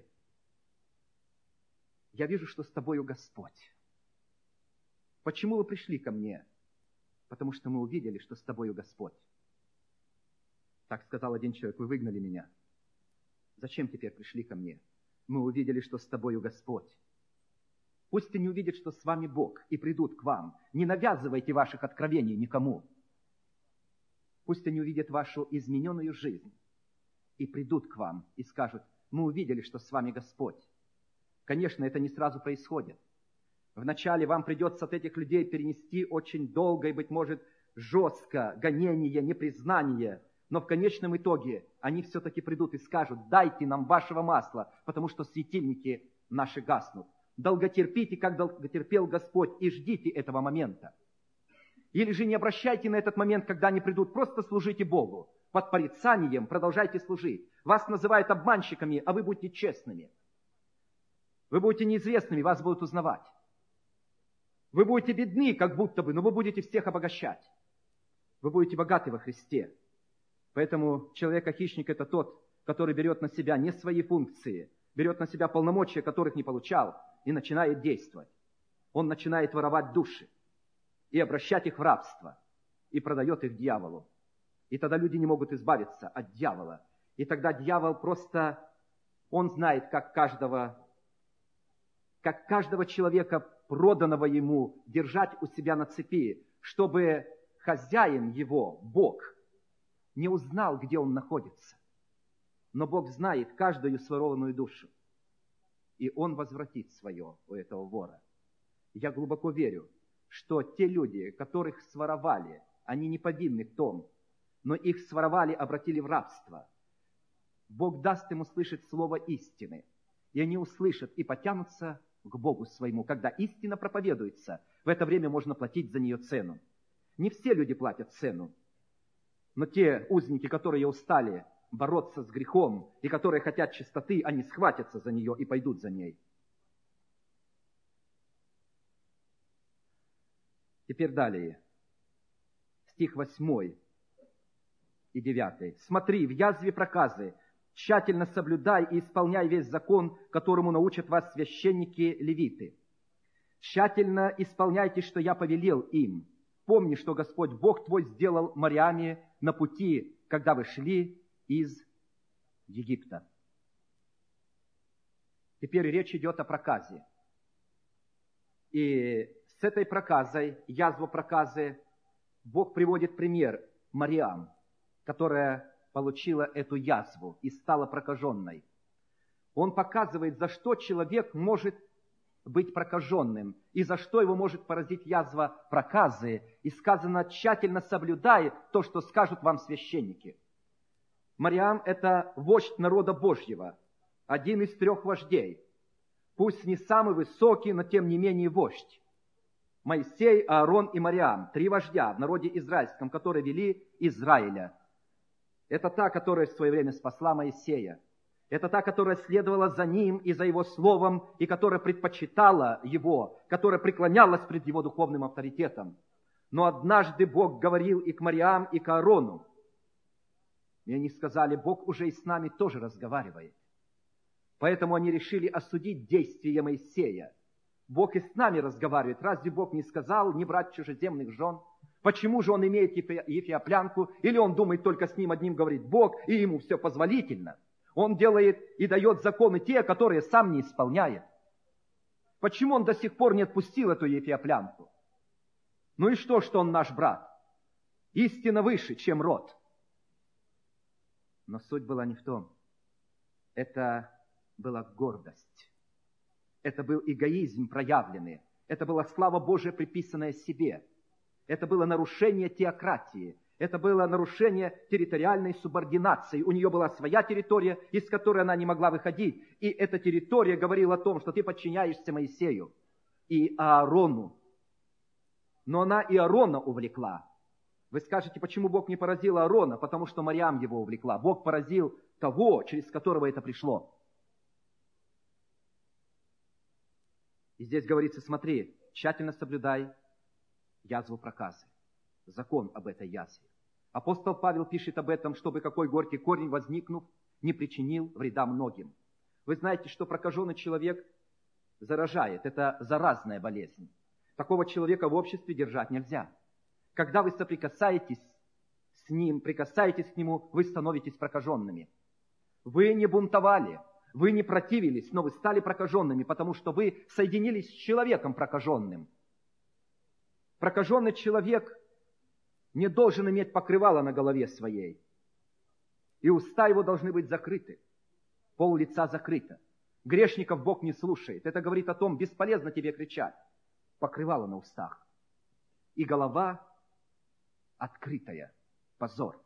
я вижу, что с тобою Господь. Почему вы пришли ко мне? Потому что мы увидели, что с тобою Господь. Так сказал один человек, вы выгнали меня. Зачем теперь пришли ко мне? Мы увидели, что с тобою Господь. Пусть они увидят, что с вами Бог, и придут к вам. Не навязывайте ваших откровений никому. Пусть они увидят вашу измененную жизнь, и придут к вам, и скажут, мы увидели, что с вами Господь. Конечно, это не сразу происходит. Вначале вам придется от этих людей перенести очень долго и, быть может, жестко гонение, непризнание, но в конечном итоге они все-таки придут и скажут, дайте нам вашего масла, потому что светильники наши гаснут. Долготерпите, как долготерпел Господь, и ждите этого момента. Или же не обращайте на этот момент, когда они придут, просто служите Богу. Под порицанием продолжайте служить. Вас называют обманщиками, а вы будете честными. Вы будете неизвестными, вас будут узнавать. Вы будете бедны, как будто бы, но вы будете всех обогащать. Вы будете богаты во Христе. Поэтому человека-хищник – это тот, который берет на себя не свои функции, берет на себя полномочия, которых не получал, и начинает действовать. Он начинает воровать души и обращать их в рабство, и продает их дьяволу. И тогда люди не могут избавиться от дьявола. И тогда дьявол просто, он знает, как каждого человека, проданного ему, держать у себя на цепи, чтобы хозяин его, Бог, не узнал, где он находится. Но Бог знает каждую сворованную душу. И Он возвратит свое у этого вора. Я глубоко верю, что те люди, которых своровали, они не повинны в том, но их своровали, обратили в рабство. Бог даст им услышать слово истины, и они услышат и потянутся к Богу своему. Когда истина проповедуется, в это время можно платить за нее цену. Не все люди платят цену Но те узники, которые устали бороться с грехом и которые хотят чистоты, они схватятся за нее и пойдут за ней. Теперь далее. Стих 8 и 9. «Смотри, в язве проказы, тщательно соблюдай и исполняй весь закон, которому научат вас священники-левиты. Тщательно исполняйте, что я повелел им. Помни, что Господь Бог твой сделал морями на пути, когда вы шли из Египта». Теперь речь идет о проказе. И с этой проказой, язва проказы, Бог приводит пример Мариам, которая получила эту язву и стала прокаженной. Он показывает, за что человек может быть прокаженным, и за что его может поразить язва проказы. И сказано, тщательно соблюдай то, что скажут вам священники. Мариам – это вождь народа Божьего, один из 3 вождей. Пусть не самый высокий, но тем не менее вождь. Моисей, Аарон и Мариам – 3 вождя в народе израильском, которые вели Израиля. Это та, которая в свое время спасла Моисея. Это та, которая следовала за ним и за его словом, и которая предпочитала его, которая преклонялась пред его духовным авторитетом. Но однажды Бог говорил и к Мариам, и к Аарону. И они сказали, Бог уже и с нами тоже разговаривает. Поэтому они решили осудить действия Моисея. Бог и с нами разговаривает. Разве Бог не сказал не брать чужеземных жен? Почему же он имеет ефиоплянку? Или он думает, только с ним одним говорит Бог, и ему все позволительно? Он делает и дает законы те, которые сам не исполняет. Почему он до сих пор не отпустил эту ефиоплянку? Ну и что он наш брат? Истина выше, чем род. Но суть была не в том. Это была гордость. Это был эгоизм проявленный. Это была слава Божия, приписанная себе. Это было нарушение теократии. Это было нарушение территориальной субординации. У нее была своя территория, из которой она не могла выходить. И эта территория говорила о том, что ты подчиняешься Моисею и Аарону. Но она и Аарона увлекла. Вы скажете, почему Бог не поразил Аарона? Потому что Мариам его увлекла. Бог поразил того, через которого это пришло. И здесь говорится, смотри, тщательно соблюдай язву проказы. Закон об этой язве. Апостол Павел пишет об этом, чтобы какой горький корень, возникнув, не причинил вреда многим. Вы знаете, что прокаженный человек заражает. Это заразная болезнь. Такого человека в обществе держать нельзя. Когда вы соприкасаетесь с ним, прикасаетесь к нему, вы становитесь прокаженными. Вы не бунтовали, вы не противились, но вы стали прокаженными, потому что вы соединились с человеком прокаженным. Прокаженный человек не должен иметь покрывала на голове своей. И уста его должны быть закрыты. Пол лица закрыто. Грешников Бог не слушает. Это говорит о том, бесполезно тебе кричать. Покрывало на устах. И голова открытая. Позор.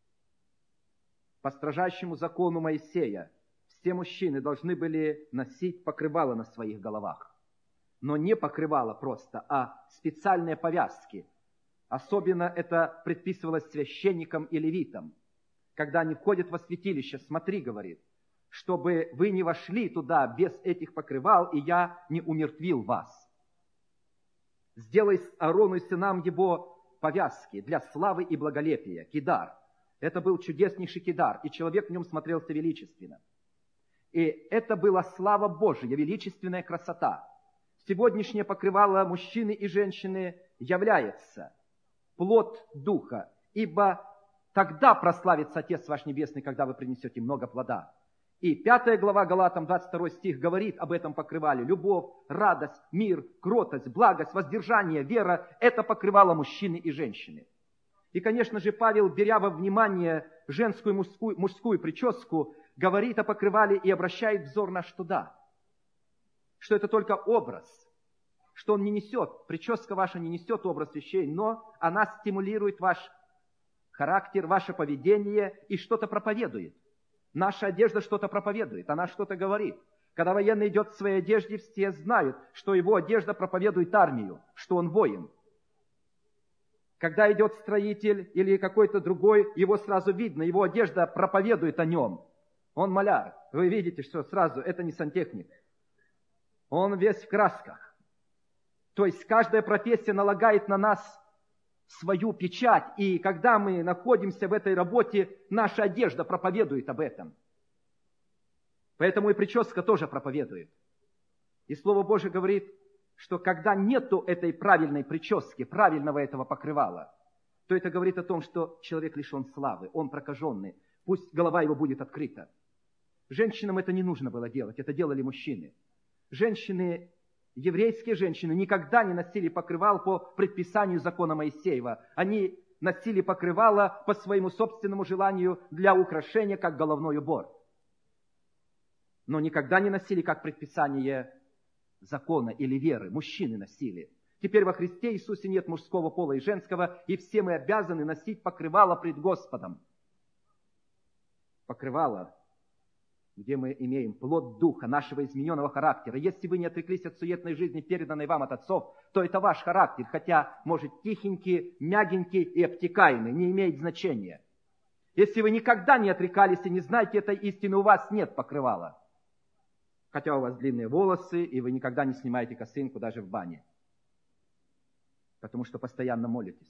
По строжайшему закону Моисея все мужчины должны были носить покрывало на своих головах. Но не покрывало просто, а специальные повязки. Особенно это предписывалось священникам и левитам. Когда они входят во святилище, смотри, говорит, чтобы вы не вошли туда без этих покрывал, и я не умертвил вас. Сделай Аарону и сынам его повязки для славы и благолепия, кидар. Это был чудеснейший кидар, и человек в нем смотрелся величественно. И это была слава Божия, величественная красота. Сегодняшнее покрывало мужчины и женщины является плод Духа, ибо тогда прославится Отец ваш Небесный, когда вы принесете много плода. И 5 глава Галатам, 22 стих, говорит об этом покрывале. Любовь, радость, мир, кротость, благость, воздержание, вера – это покрывало мужчины и женщины. И, конечно же, Павел, беря во внимание женскую и мужскую прическу, говорит о покрывале и обращает взор наш туда. Что это только образ, что он не несет, прическа ваша не несет образ вещей, но она стимулирует ваш характер, ваше поведение и что-то проповедует. Наша одежда что-то проповедует, она что-то говорит. Когда военный идет в своей одежде, все знают, что его одежда проповедует армию, что он воин. Когда идет строитель или какой-то другой, его сразу видно, его одежда проповедует о нем. Он маляр. Вы видите, что сразу это не сантехник. Он весь в красках. То есть каждая профессия налагает на нас свою печать. И когда мы находимся в этой работе, наша одежда проповедует об этом. Поэтому и прическа тоже проповедует. И Слово Божие говорит, что когда нету этой правильной прически, правильного этого покрывала, то это говорит о том, что человек лишен славы, он прокаженный, пусть голова его будет открыта. Женщинам это не нужно было делать, это делали мужчины. Женщины, еврейские женщины, никогда не носили покрывал по предписанию закона Моисеева. Они носили покрывало по своему собственному желанию для украшения, как головной убор. Но никогда не носили как предписание закона или веры. Мужчины носили. Теперь во Христе Иисусе нет мужского пола и женского, и все мы обязаны носить покрывало пред Господом. Покрывало, где мы имеем плод Духа, нашего измененного характера. Если вы не отреклись от суетной жизни, переданной вам от отцов, то это ваш характер, хотя, может, тихенький, мягенький и обтекаемый, не имеет значения. Если вы никогда не отрекались и не знаете этой истины, у вас нет покрывала. Хотя у вас длинные волосы, и вы никогда не снимаете косынку даже в бане. Потому что постоянно молитесь.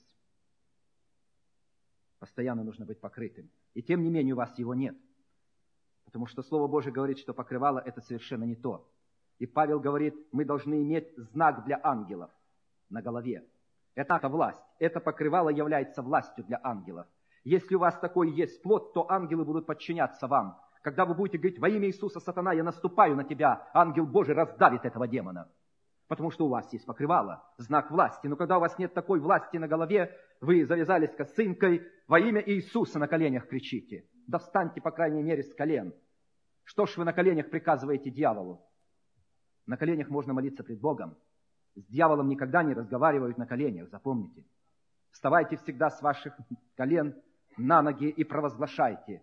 Постоянно нужно быть покрытым. И тем не менее у вас его нет. Потому что Слово Божие говорит, что покрывало – это совершенно не то. И Павел говорит, мы должны иметь знак для ангелов на голове. Это власть. Это покрывало является властью для ангелов. Если у вас такой есть плод, то ангелы будут подчиняться вам. Когда вы будете говорить, во имя Иисуса, сатана, я наступаю на тебя, ангел Божий раздавит этого демона. Потому что у вас есть покрывало, знак власти. Но когда у вас нет такой власти на голове, вы завязались косынкой, во имя Иисуса на коленях кричите. Да встаньте, по крайней мере, с колен. Что ж вы на коленях приказываете дьяволу? На коленях можно молиться пред Богом. С дьяволом никогда не разговаривают на коленях, запомните. Вставайте всегда с ваших колен на ноги и провозглашайте.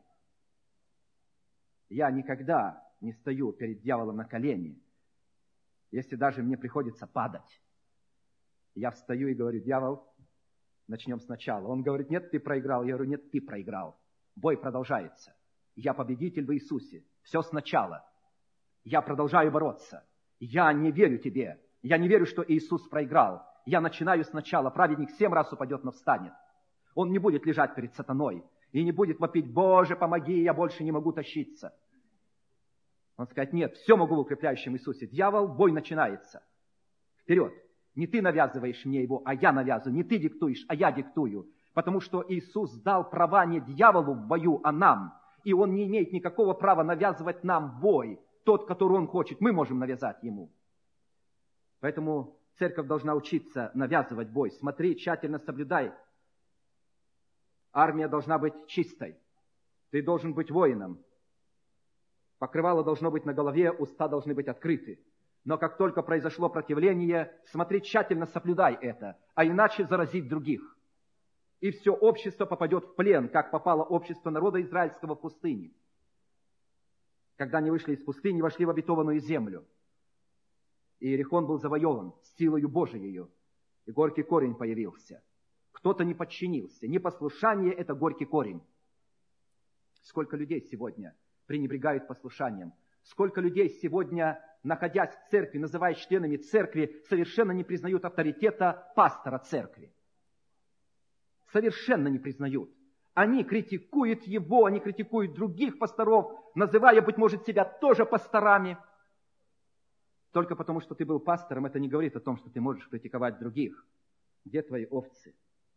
Я никогда не стою перед дьяволом на колени, если даже мне приходится падать. Я встаю и говорю, дьявол, начнем сначала. Он говорит, нет, ты проиграл. Я говорю, нет, ты проиграл. Бой продолжается. Я победитель в Иисусе. Все сначала. Я продолжаю бороться. Я не верю тебе. Я не верю, что Иисус проиграл. Я начинаю сначала. Праведник 7 раз упадет, но встанет. Он не будет лежать перед сатаной. И не будет вопить, Боже, помоги, я больше не могу тащиться. Он скажет, нет, все могу в укрепляющем Иисусе. Дьявол, бой начинается. Вперед. Не ты навязываешь мне его, а я навязываю. Не ты диктуешь, а я диктую. Потому что Иисус дал права не дьяволу в бою, а нам. И он не имеет никакого права навязывать нам бой. Тот, который он хочет, мы можем навязать ему. Поэтому церковь должна учиться навязывать бой. Смотри, тщательно соблюдай. Армия должна быть чистой. Ты должен быть воином. Покрывало должно быть на голове, уста должны быть открыты. Но как только произошло противление, смотри, тщательно соблюдай это, а иначе заразить других. И все общество попадет в плен, как попало общество народа израильского в пустыне. Когда они вышли из пустыни, вошли в обетованную землю. И Иерихон был завоеван силою Божией, и горький корень появился. Кто-то не подчинился. Непослушание – это горький корень. Сколько людей сегодня пренебрегают послушанием. Сколько людей сегодня, находясь в церкви, называясь членами церкви, совершенно не признают авторитета пастора церкви. Совершенно не признают. Они критикуют его, они критикуют других пасторов, называя, быть может, себя тоже пасторами. Только потому, что ты был пастором, это не говорит о том, что ты можешь критиковать других. Где твои овцы?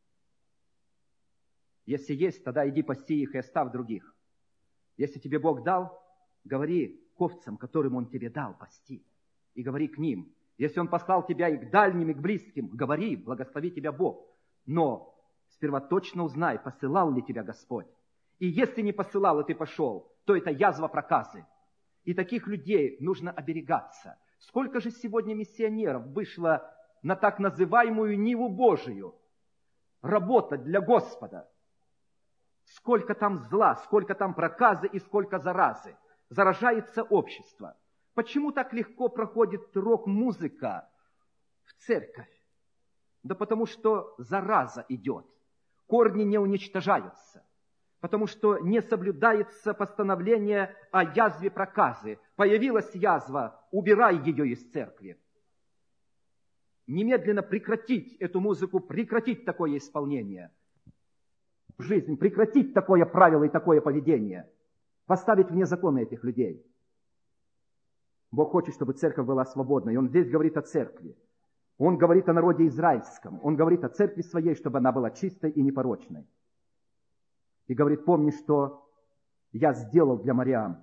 Если есть, тогда иди паси их и оставь других. Если тебе Бог дал, говори к овцам, которым Он тебе дал пасти. И говори к ним. Если Он послал тебя и к дальним, и к близким, говори, благослови тебя Бог. Но сперва точно узнай, посылал ли тебя Господь. И если не посылал, и ты пошел, то это язва проказы. И таких людей нужно оберегаться. Сколько же сегодня миссионеров вышло на так называемую Ниву Божию работать для Господа? Сколько там зла, сколько там проказы и сколько заразы. Заражается общество. Почему так легко проходит рок-музыка в церковь? Да потому что зараза идет, корни не уничтожаются, потому что не соблюдается постановление о язве проказы. Появилась язва, убирай ее из церкви. Немедленно прекратить эту музыку, прекратить такое исполнение. Жизнь, прекратить такое правило и такое поведение. Поставить вне закона этих людей. Бог хочет, чтобы церковь была свободной. Он здесь говорит о церкви. Он говорит о народе израильском. Он говорит о церкви своей, чтобы она была чистой и непорочной. И говорит, помни, что я сделал для Мариам.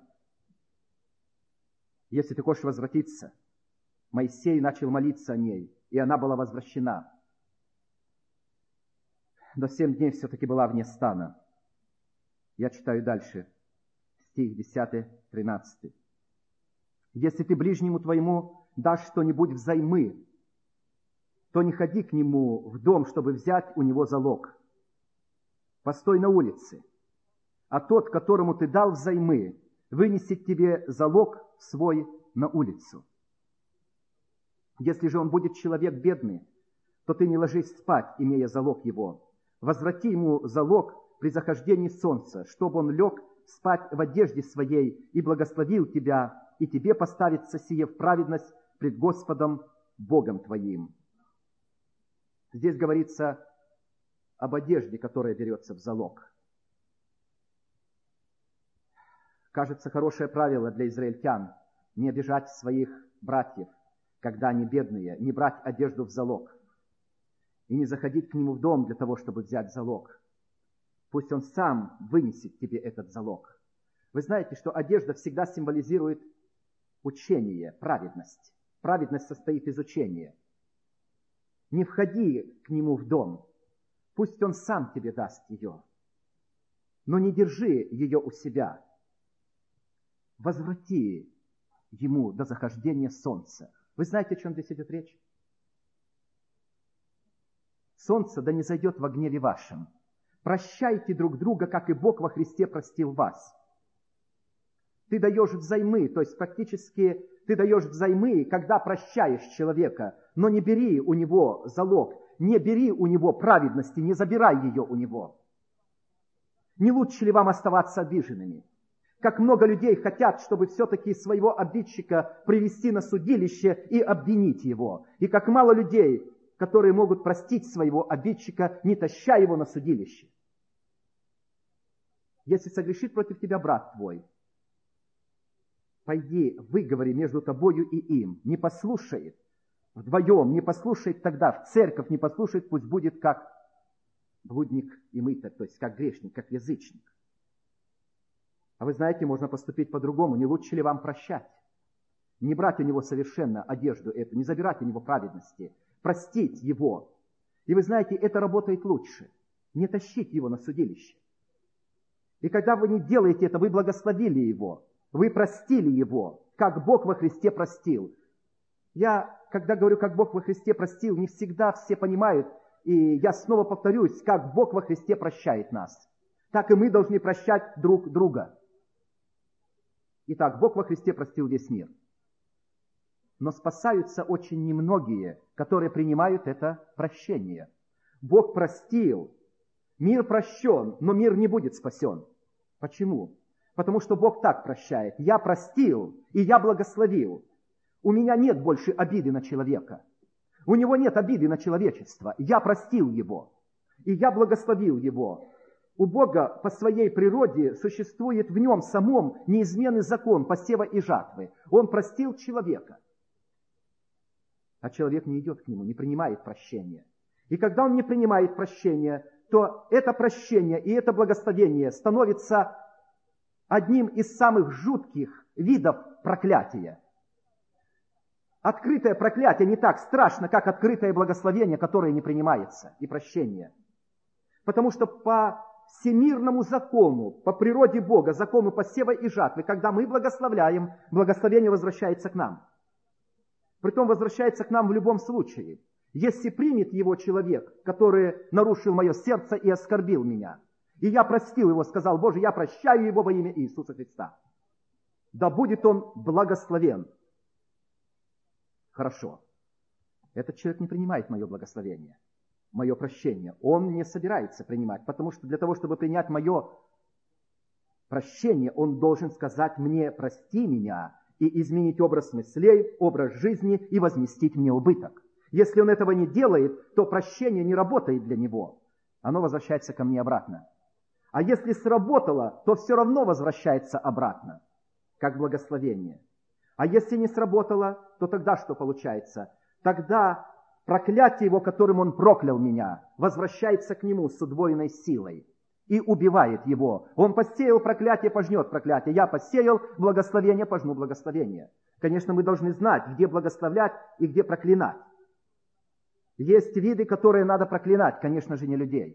Если ты хочешь возвратиться, Моисей начал молиться о ней, и она была возвращена. Но 7 дней все-таки была вне стана. Я читаю дальше, стих 10-13. Если ты ближнему твоему дашь что-нибудь взаймы, то не ходи к нему в дом, чтобы взять у него залог. Постой на улице, а тот, которому ты дал взаймы, вынесет тебе залог свой на улицу. Если же он будет человек бедный, то ты не ложись спать, имея залог его. Возврати ему залог при захождении солнца, чтобы он лег спать в одежде своей и благословил тебя, и тебе поставится сие в праведность пред Господом Богом твоим. Здесь говорится об одежде, которая берется в залог. Кажется, хорошее правило для израильтян – не обижать своих братьев, когда они бедные, не брать одежду в залог и не заходить к нему в дом для того, чтобы взять залог. Пусть он сам вынесет тебе этот залог. Вы знаете, что одежда всегда символизирует учение, праведность. Праведность состоит из учения. Не входи к нему в дом. Пусть он сам тебе даст ее. Но не держи ее у себя. Возврати ему до захождения солнца. Вы знаете, о чем здесь идет речь? Солнце да не зайдет во гневе вашем. Прощайте друг друга, как и Бог во Христе простил вас. Ты даешь взаймы, то есть практически ты даешь взаймы, когда прощаешь человека, но не бери у него залог, не бери у него праведности, не забирай ее у него. Не лучше ли вам оставаться обиженными? Как много людей хотят, чтобы все-таки своего обидчика привести на судилище и обвинить его. И как мало людей, которые могут простить своего обидчика, не таща его на судилище. Если согрешит против тебя брат твой, пойди, выговори между тобою и им. Не послушает вдвоем, не послушает тогда в церковь, не послушает, пусть будет как блудник и мытарь, то есть как грешник, как язычник. А вы знаете, можно поступить по-другому. Не лучше ли вам прощать? Не брать у него совершенно одежду эту, не забирать у него праведности, простить его. И вы знаете, это работает лучше. Не тащить его на судилище. И когда вы не делаете это, вы благословили его, вы простили его, как Бог во Христе простил. Я, когда говорю, как Бог во Христе простил, не всегда все понимают, и я снова повторюсь, как Бог во Христе прощает нас. Так и мы должны прощать друг друга. Итак, Бог во Христе простил весь мир. Но спасаются очень немногие, которые принимают это прощение. Бог простил, мир прощен, но мир не будет спасен. Почему? Потому что Бог так прощает. Я простил, и я благословил. У меня нет больше обиды на человека. У него нет обиды на человечество. Я простил его, и я благословил его. У Бога по своей природе существует в нем самом неизменный закон посева и жатвы. Он простил человека. А человек не идет к нему, не принимает прощения. И когда он не принимает прощения, то это прощение и это благословение становится одним из самых жутких видов проклятия. Открытое проклятие не так страшно, как открытое благословение, которое не принимается, и прощение. Потому что по всемирному закону, по природе Бога, закону посева и жатвы, когда мы благословляем, благословение возвращается к нам. Притом возвращается к нам в любом случае. Если примет его человек, который нарушил мое сердце и оскорбил меня, и я простил его, сказал, Боже, я прощаю его во имя Иисуса Христа, да будет он благословен. Хорошо. Этот человек не принимает мое благословение. мое прощение. Он не собирается принимать, потому что для того, чтобы принять мое прощение, он должен сказать мне: прости меня, и изменить образ мыслей, образ жизни и возместить мне убыток. Если он этого не делает, то прощение не работает для него. Оно возвращается ко мне обратно. А если сработало, то все равно возвращается обратно, как благословение. А если не сработало, то тогда что получается? Тогда проклятие его, которым он проклял меня, возвращается к нему с удвоенной силой и убивает его. Он посеял проклятие, пожнет проклятие. Я посеял благословение, пожну благословение. Конечно, мы должны знать, где благословлять и где проклинать. Есть виды, которые надо проклинать, конечно же, не людей,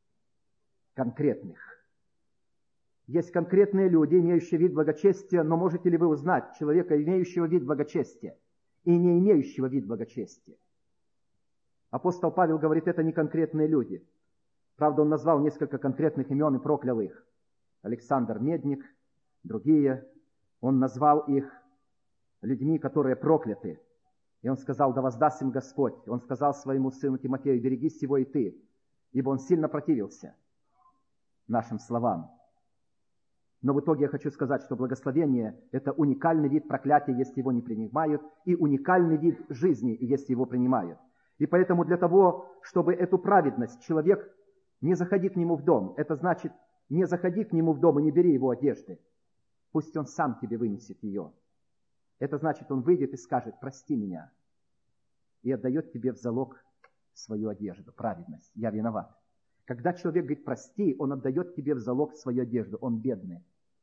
конкретных. Есть конкретные люди, имеющие вид благочестия, но можете ли вы узнать человека, имеющего вид благочестия и не имеющего вид благочестия? Апостол Павел говорит, это не конкретные люди. Правда, он назвал несколько конкретных имен и проклял их. Александр Медник, другие. Он назвал их людьми, которые прокляты. И он сказал: да воздаст им Господь. Он сказал своему сыну Тимофею: берегись его и ты, ибо он сильно противился нашим словам. Но в итоге я хочу сказать, что благословение – это уникальный вид проклятия, если его не принимают, и уникальный вид жизни, если его принимают. И поэтому для того, чтобы эту праведность, человек, не заходи к нему в дом, это значит, не заходи к нему в дом и не бери его одежды. Пусть он сам тебе вынесет ее. Это значит, он выйдет и скажет: прости меня, и отдает тебе в залог свою одежду, праведность. Я виноват. Когда человек говорит прости, он отдает тебе в залог свою одежду, он бедный.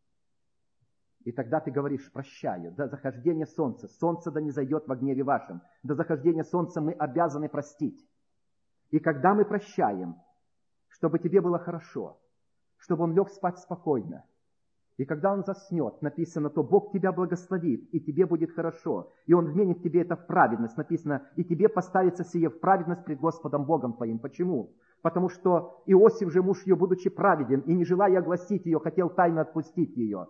И тогда ты говоришь: прощаю, до захождения солнца, солнце да не зайдет во гневе вашем, до захождения солнца мы обязаны простить. И когда мы прощаем, чтобы тебе было хорошо, чтобы он лег спать спокойно, и когда он заснет, написано, то Бог тебя благословит, и тебе будет хорошо, и он вменит тебе это в праведность, написано, и тебе поставится сие в праведность пред Господом Богом твоим. Почему? Потому что Иосиф же, муж ее, будучи праведен, и не желая огласить ее, хотел тайно отпустить ее.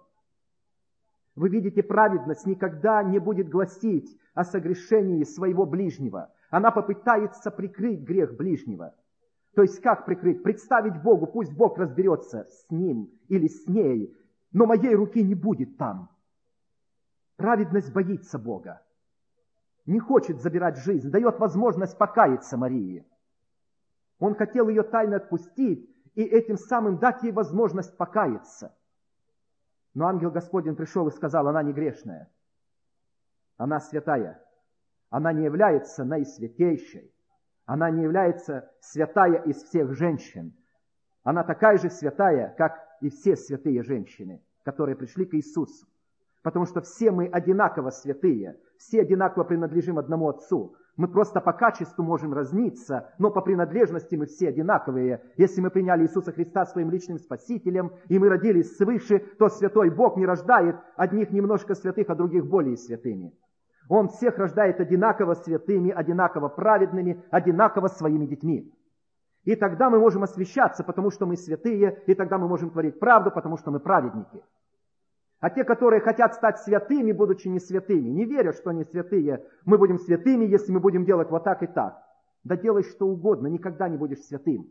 Вы видите, праведность никогда не будет гласить о согрешении своего ближнего. Она попытается прикрыть грех ближнего. То есть как прикрыть? Представить Богу, пусть Бог разберется с ним или с ней, но моей руки не будет там. Праведность боится Бога, не хочет забирать жизнь, дает возможность покаяться Марии. Он хотел ее тайно отпустить и этим самым дать ей возможность покаяться. Но ангел Господень пришел и сказал: она не грешная, она святая, она не является наисвятейшей, она не является святая из всех женщин, она такая же святая, как и все святые женщины, которые пришли к Иисусу. Потому что все мы одинаково святые, все одинаково принадлежим одному Отцу. Мы просто по качеству можем разниться, но по принадлежности мы все одинаковые. Если мы приняли Иисуса Христа своим личным Спасителем, и мы родились свыше, то святой Бог не рождает одних немножко святых, а других более святыми. Он всех рождает одинаково святыми, одинаково праведными, одинаково своими детьми. И тогда мы можем освящаться, потому что мы святые, и тогда мы можем творить правду, потому что мы праведники. А те, которые хотят стать святыми, будучи не святыми, не веря, что они святые, мы будем святыми, если мы будем делать вот так и так. Да делай что угодно, никогда не будешь святым.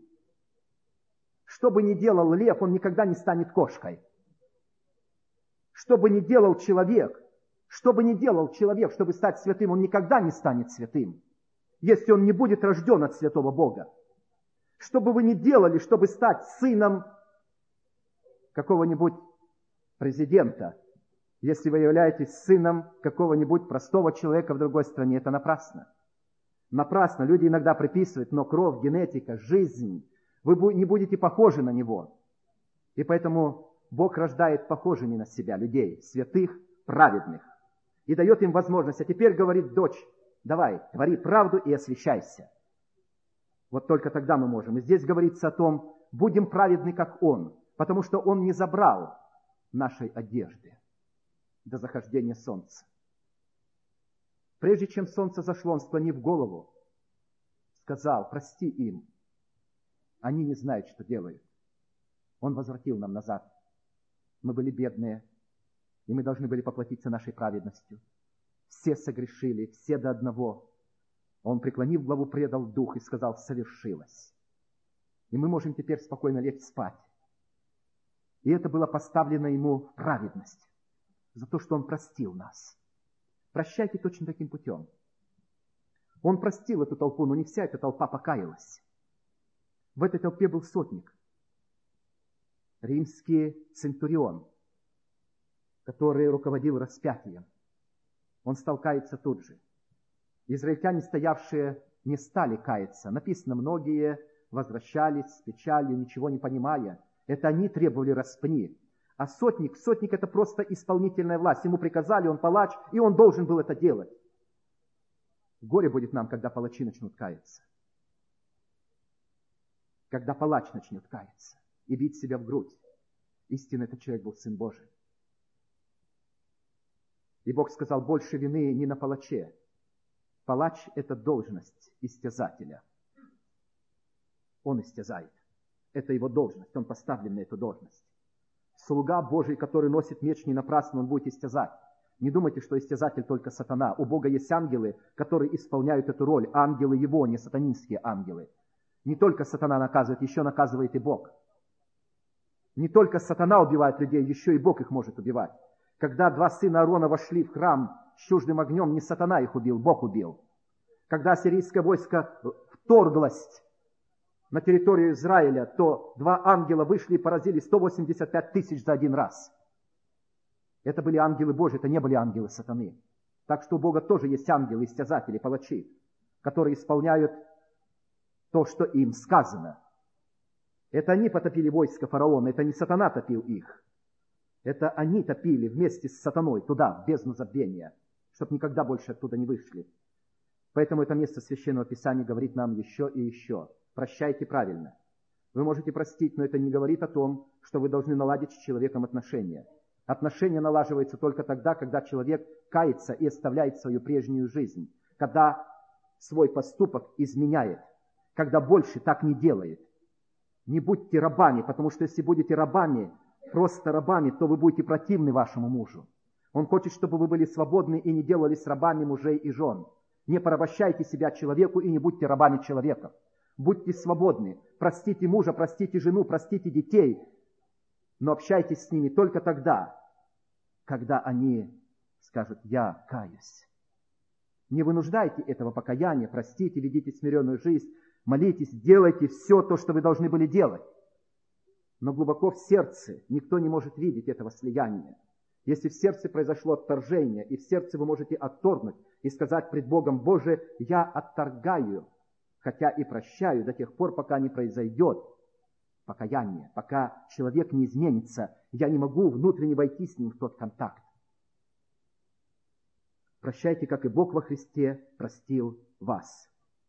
Что бы ни делал лев, он никогда не станет кошкой. Что бы ни делал человек, чтобы стать святым, он никогда не станет святым, если он не будет рожден от святого Бога. Что бы вы ни делали, чтобы стать сыном какого-нибудь президента, если вы являетесь сыном какого-нибудь простого человека в другой стране, это напрасно. Напрасно. Люди иногда приписывают, но кровь, генетика, жизнь, вы не будете похожи на него. И поэтому Бог рождает похожими на себя людей, святых, праведных, и дает им возможность. А теперь говорит: дочь, давай, твори правду и освящайся. Вот только тогда мы можем. И здесь говорится о том, будем праведны, как Он, потому что Он не забрал нашей одежды до захождения солнца. Прежде чем солнце зашло, он, склонив голову, сказал: прости им, они не знают, что делают. Он возвратил нам назад. Мы были бедные, и мы должны были поплатиться нашей праведностью. Все согрешили, все до одного. Он, преклонив главу, предал дух и сказал: совершилось. И мы можем теперь спокойно лечь спать. И это было поставлено ему в праведность за то, что он простил нас. Прощайте точно таким путем. Он простил эту толпу, но не вся эта толпа покаялась. В этой толпе был сотник, римский центурион, который руководил распятием. Он стал каяться тут же. Израильтяне, стоявшие, не стали каяться. Написано, многие возвращались с печалью, ничего не понимая. Это они требовали распни. А сотник это просто исполнительная власть. Ему приказали, он палач, и он должен был это делать. Горе будет нам, когда палачи начнут каяться. Когда палач начнет каяться и бить себя в грудь. Истинно, этот человек был Сын Божий. И Бог сказал: больше вины не на палаче. Палач – это должность истязателя. Он истязает. Это его должность. Он поставлен на эту должность. Слуга Божий, который носит меч, не напрасно он будет истязать. Не думайте, что истязатель только сатана. У Бога есть ангелы, которые исполняют эту роль. Ангелы его, не сатанинские ангелы. Не только сатана наказывает, еще наказывает и Бог. Не только сатана убивает людей, еще и Бог их может убивать. Когда два сына Аарона вошли в храм с чуждым огнем, не сатана их убил, Бог убил. Когда ассирийское войско вторглось на территорию Израиля, то два ангела вышли и поразили 185 тысяч за один раз. Это были ангелы Божьи, это не были ангелы сатаны. Так что у Бога тоже есть ангелы, истязатели, палачи, которые исполняют то, что им сказано. Это они потопили войско фараона, это не сатана топил их. Это они топили вместе с сатаной туда, в бездну забвения, чтобы никогда больше оттуда не вышли. Поэтому это место Священного Писания говорит нам еще и еще. Прощайте правильно. Вы можете простить, но это не говорит о том, что вы должны наладить с человеком отношения. Отношения налаживаются только тогда, когда человек кается и оставляет свою прежнюю жизнь. Когда свой поступок изменяет. Когда больше так не делает. Не будьте рабами, потому что если будете рабами, просто рабами, то вы будете противны вашему мужу. Он хочет, чтобы вы были свободны и не делали с рабами мужей и жен. Не порабощайте себя человеку и не будьте рабами человека. Будьте свободны. Простите мужа, простите жену, простите детей. Но общайтесь с ними только тогда, когда они скажут: я каюсь. Не вынуждайте этого покаяния, простите, ведите смиренную жизнь, молитесь, делайте все то, что вы должны были делать. Но глубоко в сердце никто не может видеть этого слияния. Если в сердце произошло отторжение, и в сердце вы можете отторгнуть и сказать пред Богом: Боже, я отторгаю, хотя и прощаю до тех пор, пока не произойдет покаяние, пока человек не изменится, я не могу внутренне войти с ним в тот контакт. Прощайте, как и Бог во Христе простил вас.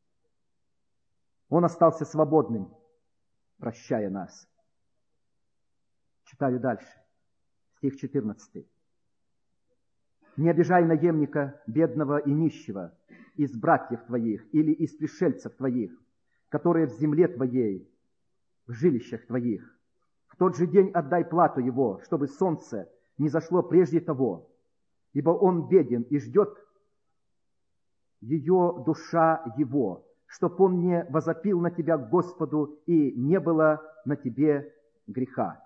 Он остался свободным, прощая нас. Читаю дальше. Стих 14. «Не обижай наемника, бедного и нищего, из братьев твоих или из пришельцев твоих, которые в земле твоей, в жилищах твоих. В тот же день отдай плату его, чтобы солнце не зашло прежде того, ибо он беден и ждет ее душа его, чтоб он не возопил на тебя к Господу и не было на тебе греха».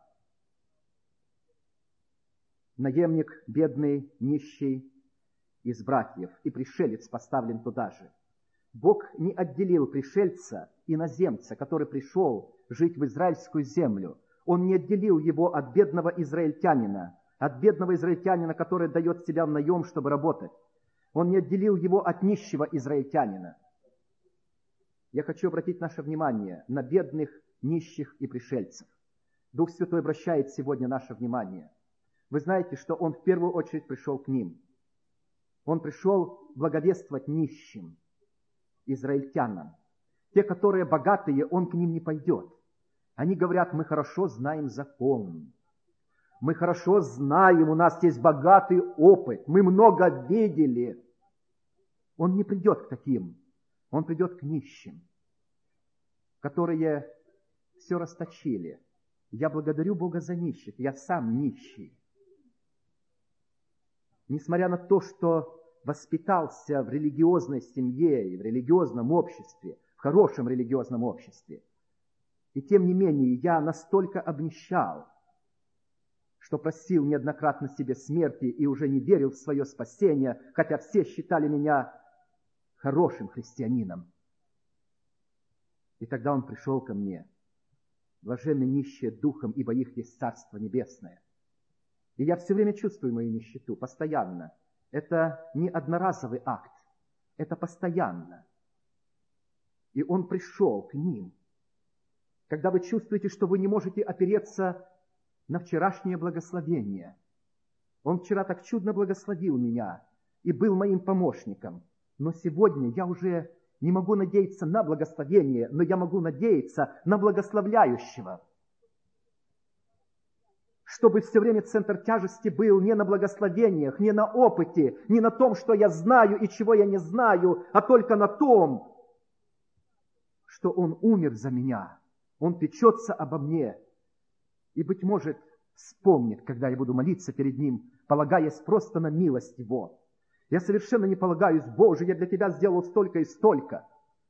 Наемник, бедный, нищий из братьев, и пришелец поставлен туда же. Бог не отделил пришельца, иноземца, который пришел жить в израильскую землю. Он не отделил его от бедного израильтянина, который дает себя в наем, чтобы работать. Он не отделил его от нищего израильтянина. Я хочу обратить наше внимание на бедных, нищих и пришельцев. Дух Святой обращает сегодня наше внимание. Вы знаете, что Он в первую очередь пришел к ним. Он пришел благовествовать нищим, израильтянам. Те, которые богатые, Он к ним не пойдет. Они говорят: мы хорошо знаем закон. Мы хорошо знаем, у нас есть богатый опыт. Мы много видели. Он не придет к таким. Он придет к нищим, которые все расточили. Я благодарю Бога за нищих. Я сам нищий. Несмотря на то, что воспитался в религиозной семье и в религиозном обществе, в хорошем религиозном обществе. И тем не менее я настолько обнищал, что просил неоднократно себе смерти и уже не верил в свое спасение, хотя все считали меня хорошим христианином. И тогда он пришел ко мне, блаженны нищие духом, ибо их есть Царство Небесное. И я все время чувствую мою нищету, постоянно. Это не одноразовый акт, это постоянно. И он пришел к ним. Когда вы чувствуете, что вы не можете опереться на вчерашнее благословение. Он вчера так чудно благословил меня и был моим помощником. Но сегодня я уже не могу надеяться на благословение, но я могу надеяться на благословляющего. Чтобы все время центр тяжести был не на благословениях, не на опыте, не на том, что я знаю и чего я не знаю, а только на том, что Он умер за меня. Он печется обо мне. И, быть может, вспомнит, когда я буду молиться перед Ним, полагаясь просто на милость Его. Я совершенно не полагаюсь, Боже, я для Тебя сделал столько и столько.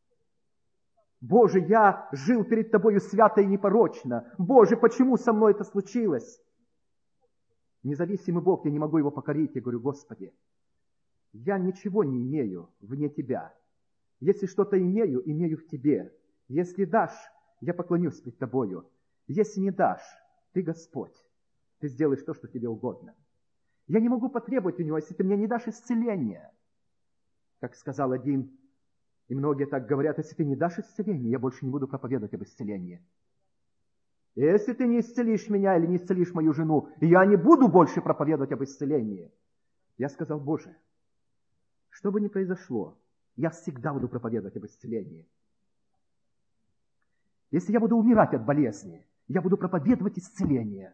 Боже, я жил перед Тобою свято и непорочно. Боже, почему со мной это случилось? Независимый Бог, я не могу Его покорить. Я говорю, Господи, я ничего не имею вне Тебя. Если что-то имею, имею в Тебе. Если дашь, я поклонюсь пред Тобою. Если не дашь, Ты Господь. Ты сделаешь то, что Тебе угодно. Я не могу потребовать у Него, если Ты мне не дашь исцеления. Как сказал один, и многие так говорят, если Ты не дашь исцеления, я больше не буду проповедовать об исцелении. Если Ты не исцелишь меня или не исцелишь мою жену, я не буду больше проповедовать об исцелении. Я сказал, Боже, что бы ни произошло, я всегда буду проповедовать об исцелении. Если я буду умирать от болезни, я буду проповедовать исцеление.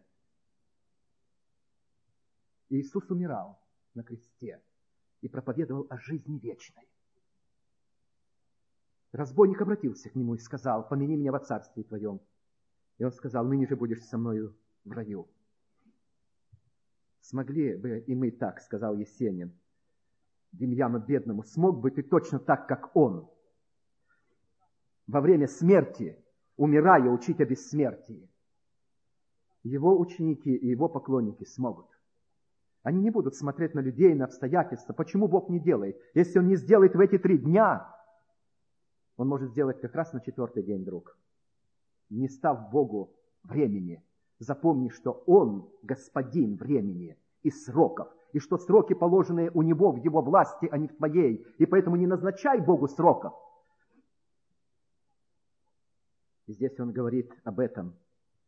Иисус умирал на кресте и проповедовал о жизни вечной. Разбойник обратился к Нему и сказал, помяни меня во царстве Твоем. И он сказал, ныне же будешь со мною в раю. Смогли бы и мы так, сказал Есенин, Демьяну бедному, смог бы ты точно так, как он, во время смерти, умирая, учить о бессмертии. Его ученики и его поклонники смогут. Они не будут смотреть на людей, на обстоятельства. Почему Бог не делает? Если Он не сделает в эти 3 дня, Он может сделать как раз на 4-й день, друг. Не став Богу времени, запомни, что Он господин времени и сроков, и что сроки, положенные у Него в Его власти, а не в твоей. И поэтому не назначай Богу сроков. И здесь Он говорит об этом,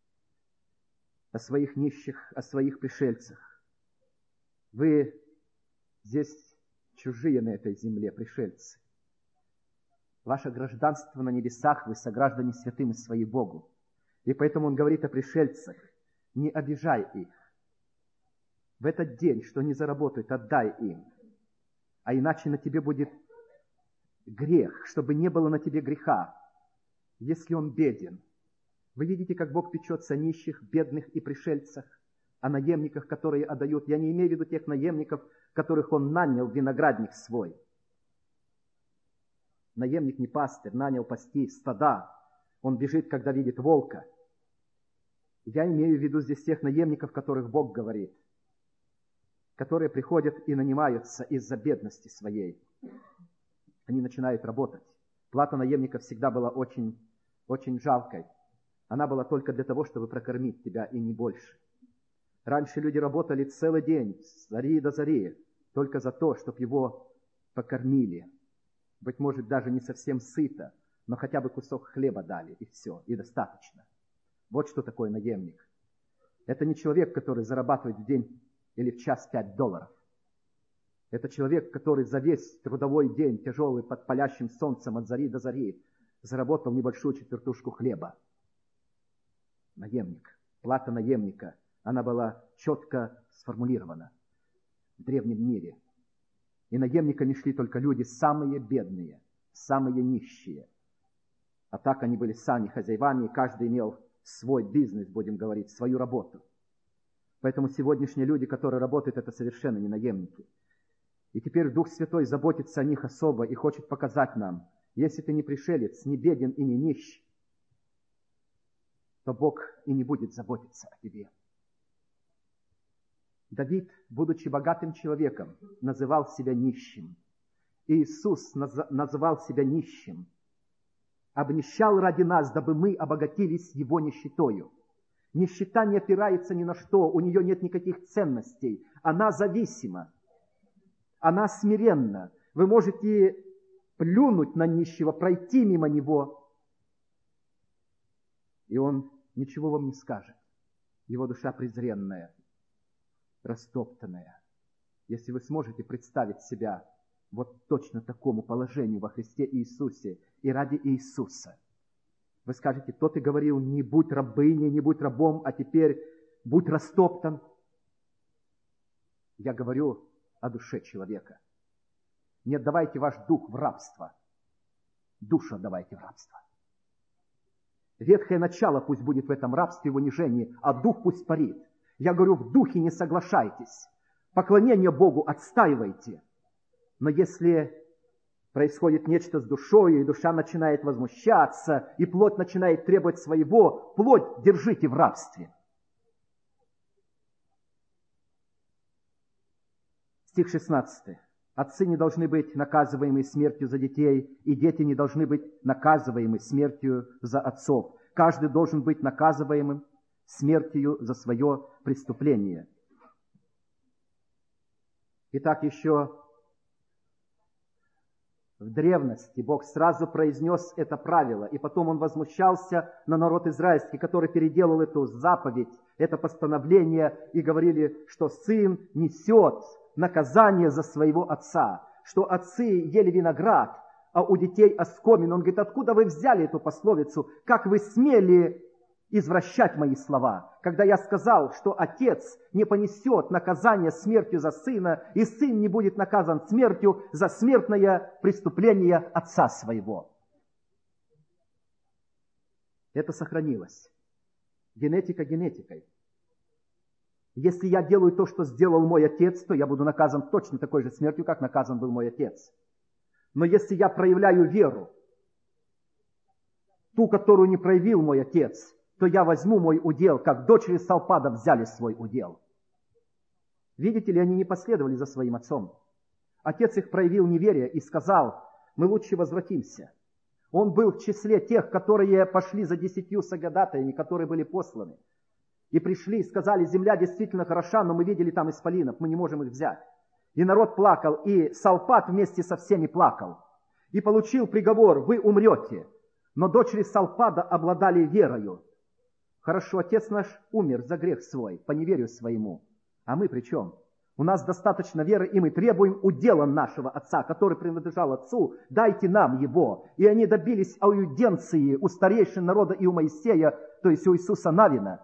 о своих нищих, о своих пришельцах. Вы здесь чужие на этой земле, пришельцы. Ваше гражданство на небесах, вы сограждане святым и свои Богу. И поэтому Он говорит о пришельцах. Не обижай их. В этот день, что они заработают, отдай им. А иначе на тебе будет грех, чтобы не было на тебе греха, если он беден. Вы видите, как Бог печется о нищих, бедных и пришельцах, о наемниках, которые отдают. Я не имею в виду тех наемников, которых Он нанял в виноградник свой. Наемник не пастырь, нанял пасти стада. Он бежит, когда видит волка. Я имею в виду здесь тех наемников, которых Бог говорит, которые приходят и нанимаются из-за бедности своей. Они начинают работать. Плата наемника всегда была очень, очень жалкой. Она была только для того, чтобы прокормить тебя, и не больше. Раньше люди работали целый день, с зари до зари, только за то, чтобы его покормили. Быть может, даже не совсем сыто, но хотя бы кусок хлеба дали, и все, и достаточно. Вот что такое наемник. Это не человек, который зарабатывает в день или в час $5. Это человек, который за весь трудовой день, тяжелый под палящим солнцем от зари до зари, заработал небольшую четвертушку хлеба. Наемник. Плата наемника, она была четко сформулирована в древнем мире. И наемниками шли только люди самые бедные, самые нищие. А так они были сами хозяевами, и каждый имел свой бизнес, будем говорить, свою работу. Поэтому сегодняшние люди, которые работают, это совершенно не наемники. И теперь Дух Святой заботится о них особо и хочет показать нам, если ты не пришелец, не беден и не нищ, то Бог и не будет заботиться о тебе. Давид, будучи богатым человеком, называл себя нищим. Иисус называл себя нищим. Обнищал ради нас, дабы мы обогатились Его нищетою. Нищета не опирается ни на что, у нее нет никаких ценностей. Она зависима. Она смиренна. Вы можете плюнуть на нищего, пройти мимо него, и он ничего вам не скажет. Его душа презренная, растоптанная. Если вы сможете представить себя вот точно такому положению во Христе Иисусе и ради Иисуса, вы скажете: то ты говорил, не будь рабыней, не будь рабом, а теперь будь растоптан. Я говорю о душе человека. Не отдавайте ваш дух в рабство. Душу отдавайте в рабство. Ветхое начало пусть будет в этом рабстве, в унижении, а дух пусть парит. Я говорю, в духе не соглашайтесь. Поклонение Богу отстаивайте. Но если происходит нечто с душой, и душа начинает возмущаться, и плоть начинает требовать своего, плоть держите в рабстве. Стих 16. Отцы не должны быть наказываемы смертью за детей, и дети не должны быть наказываемы смертью за отцов. Каждый должен быть наказываемым смертью за свое преступление. Итак, еще в древности Бог сразу произнес это правило, и потом Он возмущался на народ израильский, который переделал эту заповедь, это постановление, и говорили, что сын несет наказание за своего отца, что отцы ели виноград, а у детей оскомин. Он говорит: откуда вы взяли эту пословицу? Как вы смели извращать мои слова, когда я сказал, что отец не понесет наказание смертью за сына, и сын не будет наказан смертью за смертное преступление отца своего. Это сохранилось. Генетика генетикой. Если я делаю то, что сделал мой отец, то я буду наказан точно такой же смертью, как наказан был мой отец. Но если я проявляю веру, ту, которую не проявил мой отец, то я возьму мой удел, как дочери Салпада взяли свой удел. Видите ли, они не последовали за своим отцом. Отец их проявил неверие и сказал: мы лучше возвратимся. Он был в числе тех, которые пошли за 10 соглядатаями, которые были посланы. И пришли, сказали: земля действительно хороша, но мы видели там исполинов, мы не можем их взять. И народ плакал, и Салпад вместе со всеми плакал. И получил приговор: вы умрете. Но дочери Салпада обладали верою. Хорошо, отец наш умер за грех свой, по неверию своему. А мы при чем? У нас достаточно веры, и мы требуем удела нашего отца, который принадлежал отцу, дайте нам его. И они добились аудиенции у старейшин народа и у Моисея, то есть у Иисуса Навина.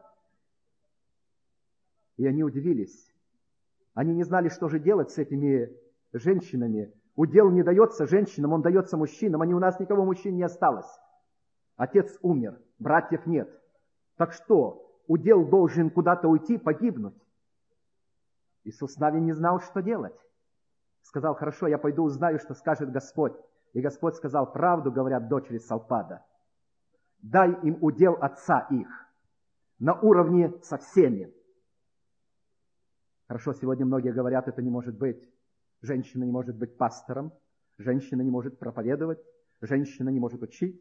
И они удивились. Они не знали, что же делать с этими женщинами. Удел не дается женщинам, он дается мужчинам. У нас никого мужчин не осталось. Отец умер, братьев нет. Так что, удел должен куда-то уйти, погибнуть? Иисус Навин не знал, что делать. Сказал: хорошо, я пойду узнаю, что скажет Господь. И Господь сказал: правду говорят дочери Салпада. Дай им удел отца их на уровне со всеми. Хорошо, сегодня многие говорят, это не может быть. Женщина не может быть пастором, женщина не может проповедовать, женщина не может учить.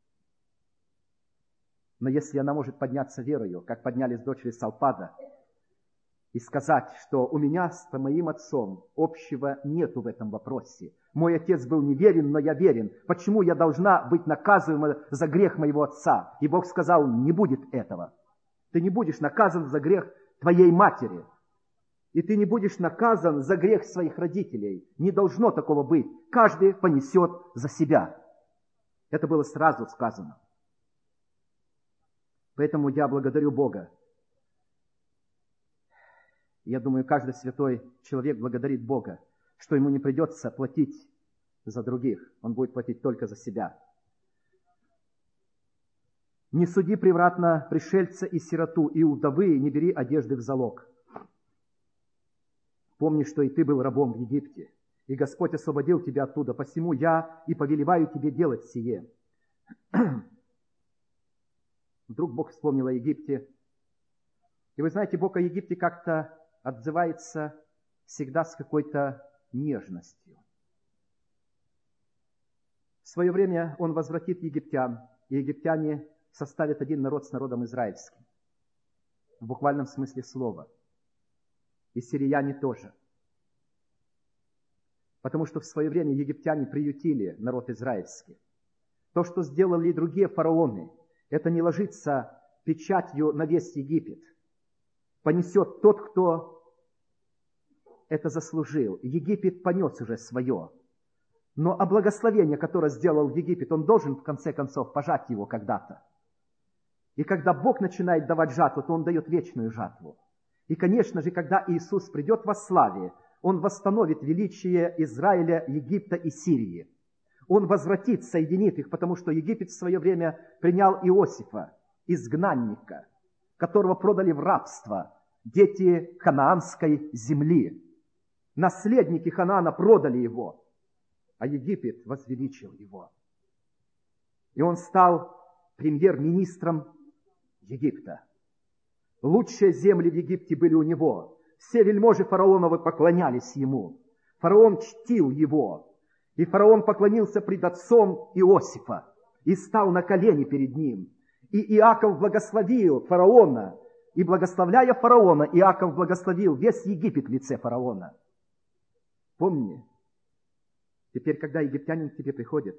Но если она может подняться верою, как поднялись дочери Салпада, и сказать, что у меня с моим отцом общего нету в этом вопросе. Мой отец был неверен, но я верен. Почему я должна быть наказываема за грех моего отца? И Бог сказал: не будет этого. Ты не будешь наказан за грех твоей матери. И ты не будешь наказан за грех своих родителей. Не должно такого быть. Каждый понесет за себя. Это было сразу сказано. Поэтому я благодарю Бога. Я думаю, каждый святой человек благодарит Бога, что ему не придется платить за других. Он будет платить только за себя. Не суди превратно пришельца и сироту, и у вдовы не бери одежды в залог. Помни, что и ты был рабом в Египте, и Господь освободил тебя оттуда, посему я и повелеваю тебе делать сие». Вдруг Бог вспомнил о Египте. И вы знаете, Бог о Египте как-то отзывается всегда с какой-то нежностью. В свое время Он возвратит египтян, и египтяне составят один народ с народом израильским. В буквальном смысле слова. И сирияне тоже. Потому что в свое время египтяне приютили народ израильский. То, что сделали и другие фараоны, это не ложится печатью на весь Египет. Понесет тот, кто это заслужил. Египет понес уже свое. Но о благословении, которое сделал Египет, он должен в конце концов пожать его когда-то. И когда Бог начинает давать жатву, то Он дает вечную жатву. И, конечно же, когда Иисус придет во славе, Он восстановит величие Израиля, Египта и Сирии. Он возвратит, соединит их, потому что Египет в свое время принял Иосифа, изгнанника, которого продали в рабство дети ханаанской земли. Наследники Ханаана продали его, а Египет возвеличил его. И он стал премьер-министром Египта. Лучшие земли в Египте были у него. Все вельможи фараоновы поклонялись ему. Фараон чтил его. И фараон поклонился пред отцом Иосифа и стал на колени перед ним. И Иаков благословил фараона. И благословляя фараона, Иаков благословил весь Египет в лице фараона. Помни, теперь, когда египтянин к тебе приходит,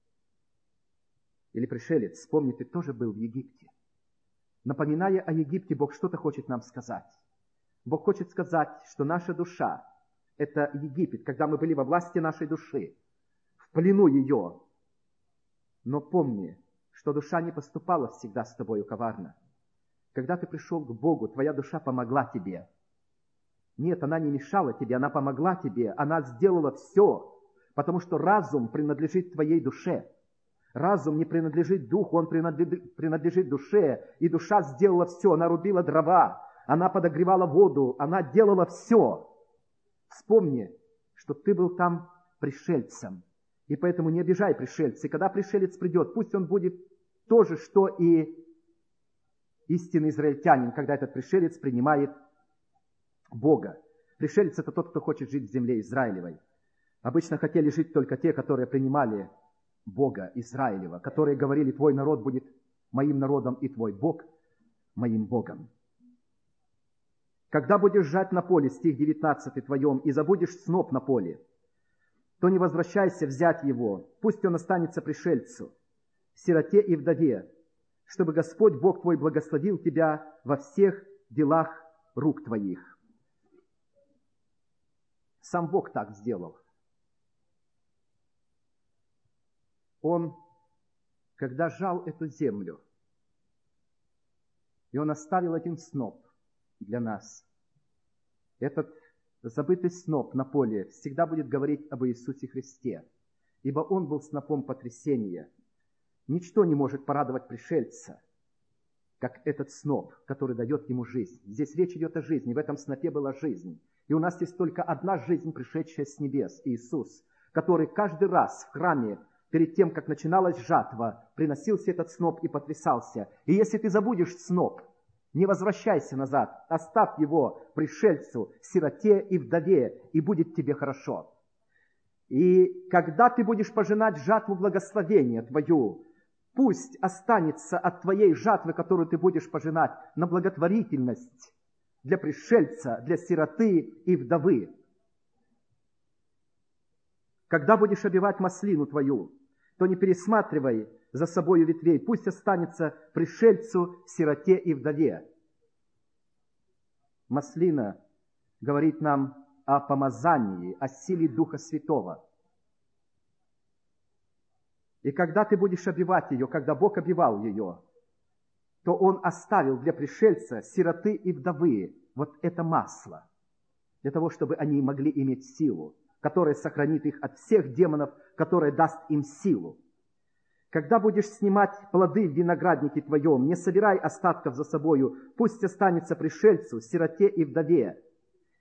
или пришелец, вспомни, ты тоже был в Египте. Напоминая о Египте, Бог что-то хочет нам сказать. Бог хочет сказать, что наша душа – это Египет, когда мы были во власти нашей души, в плену ее. Но помни, что душа не поступала всегда с тобою коварно. Когда ты пришел к Богу, твоя душа помогла тебе. Нет, она не мешала тебе, она помогла тебе, она сделала все, потому что разум принадлежит твоей душе. Разум не принадлежит духу, он принадлежит душе, и душа сделала все, она рубила дрова, она подогревала воду, она делала все. Вспомни, что ты был там пришельцем, и поэтому не обижай пришельца. И когда пришелец придет, пусть он будет то же, что и истинный израильтянин, когда этот пришелец принимает Бога. Пришелец – это тот, кто хочет жить в земле Израилевой. Обычно хотели жить только те, которые принимали Бога Израилева, которые говорили: твой народ будет моим народом, и твой Бог моим Богом. Когда будешь жать на поле, стих 19 твоем, и забудешь сноп на поле, то не возвращайся взять его, пусть он останется пришельцу, сироте и вдове, чтобы Господь Бог твой благословил тебя во всех делах рук твоих. Сам Бог так сделал. Он, когда жал эту землю, и Он оставил один сноп для нас, этот забытый сноп на поле всегда будет говорить об Иисусе Христе, ибо Он был снопом потрясения. Ничто не может порадовать пришельца, как этот сноп, который дает ему жизнь. Здесь речь идет о жизни, в этом снопе была жизнь. И у нас есть только одна жизнь, пришедшая с небес, Иисус, который каждый раз в храме, перед тем, как начиналась жатва, приносился этот сноп и потрясался. И если ты забудешь сноп, не возвращайся назад, оставь его пришельцу, сироте и вдове, и будет тебе хорошо. И когда ты будешь пожинать жатву благословения твою, пусть останется от твоей жатвы, которую ты будешь пожинать, на благотворительность для пришельца, для сироты и вдовы. Когда будешь обивать маслину твою, то не пересматривай за собою ветвей, пусть останется пришельцу, сироте и вдове. Маслина говорит нам о помазании, о силе Духа Святого. И когда ты будешь обивать ее, когда Бог обивал ее, то Он оставил для пришельца, сироты и вдовы вот это масло, для того, чтобы они могли иметь силу, которая сохранит их от всех демонов, которая даст им силу. Когда будешь снимать плоды в винограднике твоем, не собирай остатков за собою, пусть останется пришельцу, сироте и вдове.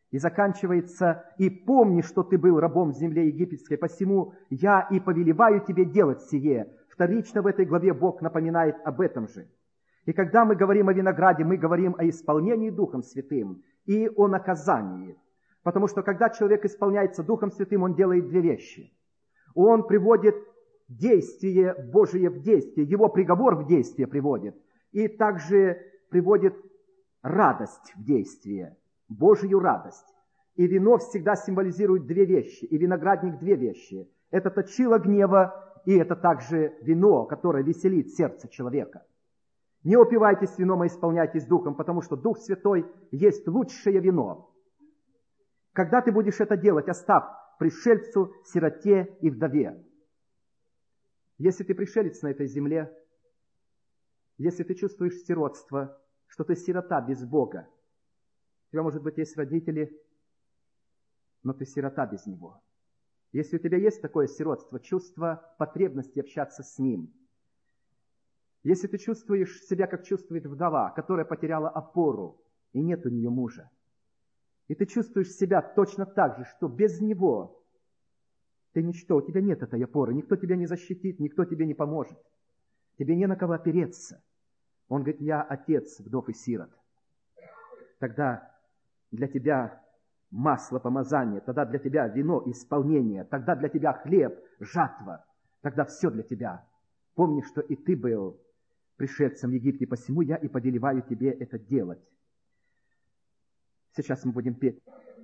И заканчивается: «И помни, что ты был рабом в земле египетской, посему я и повелеваю тебе делать сие». Вторично в этой главе Бог напоминает об этом же. И когда мы говорим о винограде, мы говорим о исполнении Духом Святым и о наказании. Потому что когда человек исполняется Духом Святым, он делает две вещи. Он приводит действие Божие в действие, его приговор в действие приводит, и также приводит радость в действие, Божию радость. И вино всегда символизирует две вещи, и виноградник две вещи. Это точило гнева, и это также вино, которое веселит сердце человека. Не упивайтесь вином, а исполняйтесь Духом, потому что Дух Святой есть лучшее вино. Когда ты будешь это делать, оставь пришельцу, сироте и вдове. Если ты пришелец на этой земле, если ты чувствуешь сиротство, что ты сирота без Бога, у тебя, может быть, есть родители, но ты сирота без Него. Если у тебя есть такое сиротство, чувство потребности общаться с Ним, если ты чувствуешь себя, как чувствует вдова, которая потеряла опору, и нет у нее мужа, и ты чувствуешь себя точно так же, что без Него ты ничто, у тебя нет этой опоры, никто тебя не защитит, никто тебе не поможет, тебе не на кого опереться. Он говорит: я отец вдов и сирот. Тогда для тебя масло помазания, тогда для тебя вино исполнение, тогда для тебя хлеб, жатва, тогда все для тебя. Помни, что и ты был пришельцем в Египте, посему я и повелеваю тебе это делать. Сейчас мы будем петь.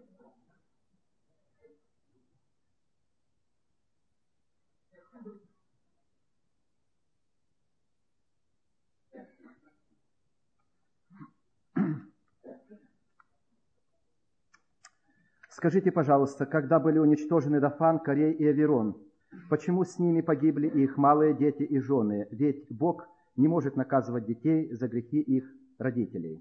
Скажите, пожалуйста, когда были уничтожены Дафан, Корей и Аверон, почему с ними погибли их малые дети и жены? Ведь Бог не может наказывать детей за грехи их родителей.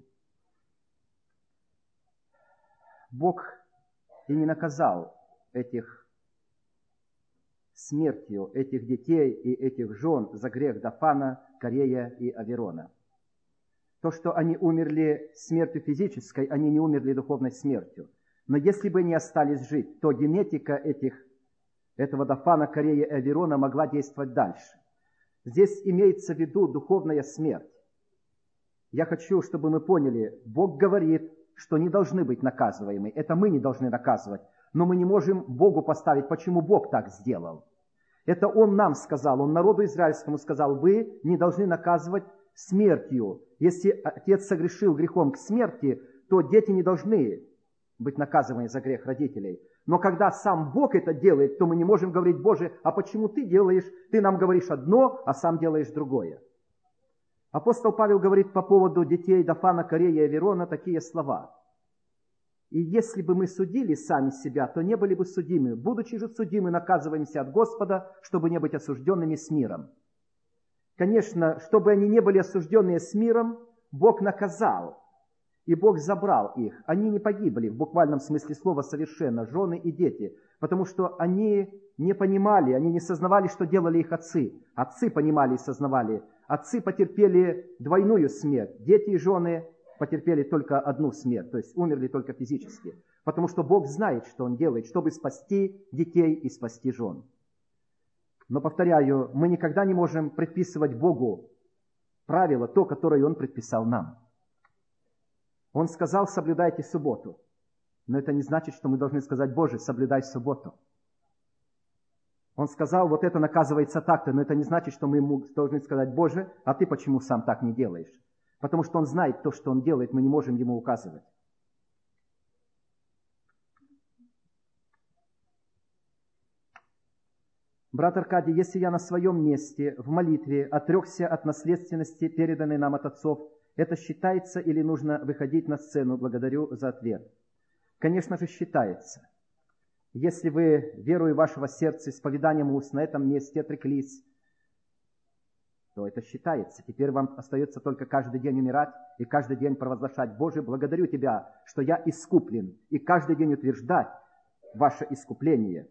Бог и не наказал этих смертью, этих детей и этих жен за грех Дафана, Корея и Аверона. То, что они умерли смертью физической, они не умерли духовной смертью. Но если бы они остались жить, то генетика этого Дафана, Корея и Аверона могла действовать дальше. Здесь имеется в виду духовная смерть. Я хочу, чтобы мы поняли, Бог говорит, что не должны быть наказываемы. Это мы не должны наказывать. Но мы не можем Богу поставить, почему Бог так сделал. Это Он нам сказал, Он народу израильскому сказал: вы не должны наказывать смертью. Если отец согрешил грехом к смерти, то дети не должны быть наказываемы за грех родителей. Но когда сам Бог это делает, то мы не можем говорить: Боже, а почему ты делаешь? Ты нам говоришь одно, а сам делаешь другое. Апостол Павел говорит по поводу детей Дафана, Корея и Аверона такие слова: «И если бы мы судили сами себя, то не были бы судимы. Будучи же судимы, наказываемся от Господа, чтобы не быть осужденными с миром». Конечно, чтобы они не были осужденные с миром, Бог наказал, и Бог забрал их. Они не погибли в буквальном смысле слова совершенно, жены и дети, потому что они не понимали, они не сознавали, что делали их отцы. Отцы понимали и сознавали. Отцы потерпели двойную смерть. Дети и жены потерпели только одну смерть, то есть умерли только физически. Потому что Бог знает, что Он делает, чтобы спасти детей и спасти жен. Но, повторяю, мы никогда не можем предписывать Богу правило, то, которое Он предписал нам. Он сказал: соблюдайте субботу. Но это не значит, что мы должны сказать: Боже, соблюдай субботу. Он сказал: вот это наказывается так-то, но это не значит, что мы ему должны сказать: Боже, а ты почему сам так не делаешь? Потому что Он знает то, что Он делает, мы не можем Ему указывать. Брат Аркадий, если я на своем месте в молитве отрекся от наследственности, переданной нам от отцов, это считается или нужно выходить на сцену? Благодарю за ответ. Конечно же, считается. Если вы, верою вашего сердца, исповеданием уст на этом месте отреклись, то это считается. Теперь вам остается только каждый день умирать и каждый день провозглашать: Боже, благодарю Тебя, что я искуплен, и каждый день утверждать ваше искупление.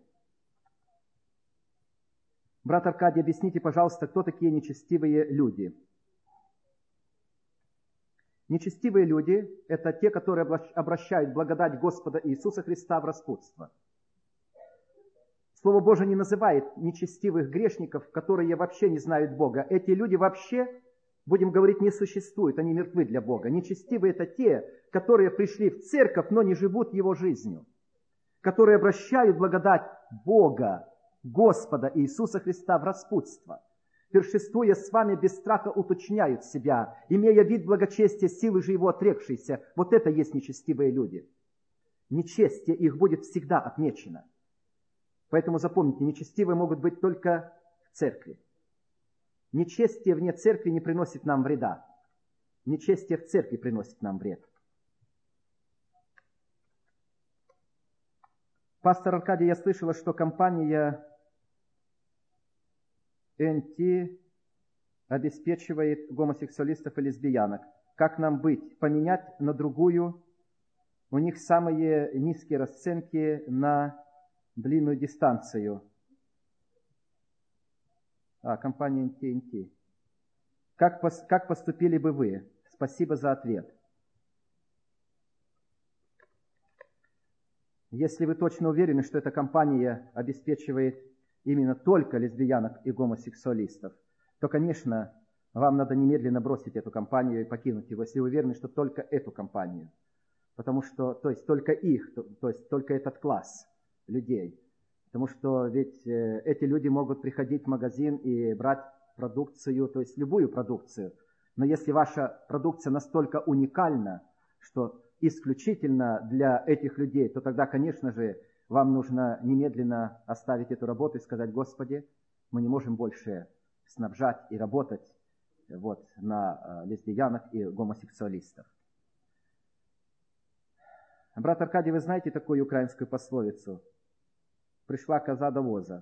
Брат Аркадий, объясните, пожалуйста, кто такие нечестивые люди? Нечестивые люди – это те, которые обращают благодать Господа Иисуса Христа в распутство. Слово Божие не называет нечестивых грешников, которые вообще не знают Бога. Эти люди вообще, будем говорить, не существуют, они мертвы для Бога. Нечестивые – это те, которые пришли в церковь, но не живут Его жизнью, которые обращают благодать Бога, Господа Иисуса Христа в распутство. Першествуя с вами без страха уточняют себя, имея вид благочестия, силы же его отрекшиеся. Вот это есть нечестивые люди. Нечестие их будет всегда отмечено. Поэтому запомните, нечестивые могут быть только в церкви. Нечестие вне церкви не приносит нам вреда. Нечестие в церкви приносит нам вред. Пастор Аркадий, я слышала, что компания НТ обеспечивает гомосексуалистов и лесбиянок. Как нам быть? Поменять на другую? У них самые низкие расценки на длинную дистанцию. Компания НТ. Как поступили бы вы? Спасибо за ответ. Если вы точно уверены, что эта компания обеспечивает именно только лесбиянок и гомосексуалистов, то, конечно, вам надо немедленно бросить эту компанию и покинуть его, если вы уверены, что только эту компанию. Потому что, то есть только их, то есть только этот класс людей. Потому что ведь эти люди могут приходить в магазин и брать продукцию, то есть любую продукцию. Но если ваша продукция настолько уникальна, что исключительно для этих людей, то тогда, конечно же, вам нужно немедленно оставить эту работу и сказать: Господи, мы не можем больше снабжать и работать на лесбиянок и гомосексуалистов. Брат Аркадий, вы знаете такую украинскую пословицу? Пришла коза до воза.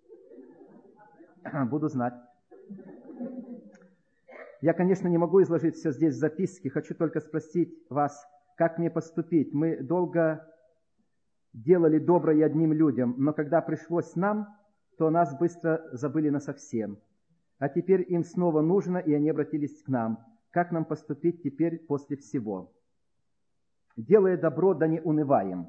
Буду знать. Я, конечно, не могу изложить все здесь в записке. Хочу только спросить вас, как мне поступить. Мы долго делали доброе одним людям, но когда пришлось нам, то нас быстро забыли насовсем. А теперь им снова нужно, и они обратились к нам. Как нам поступить теперь после всего? Делая добро, да не унываем.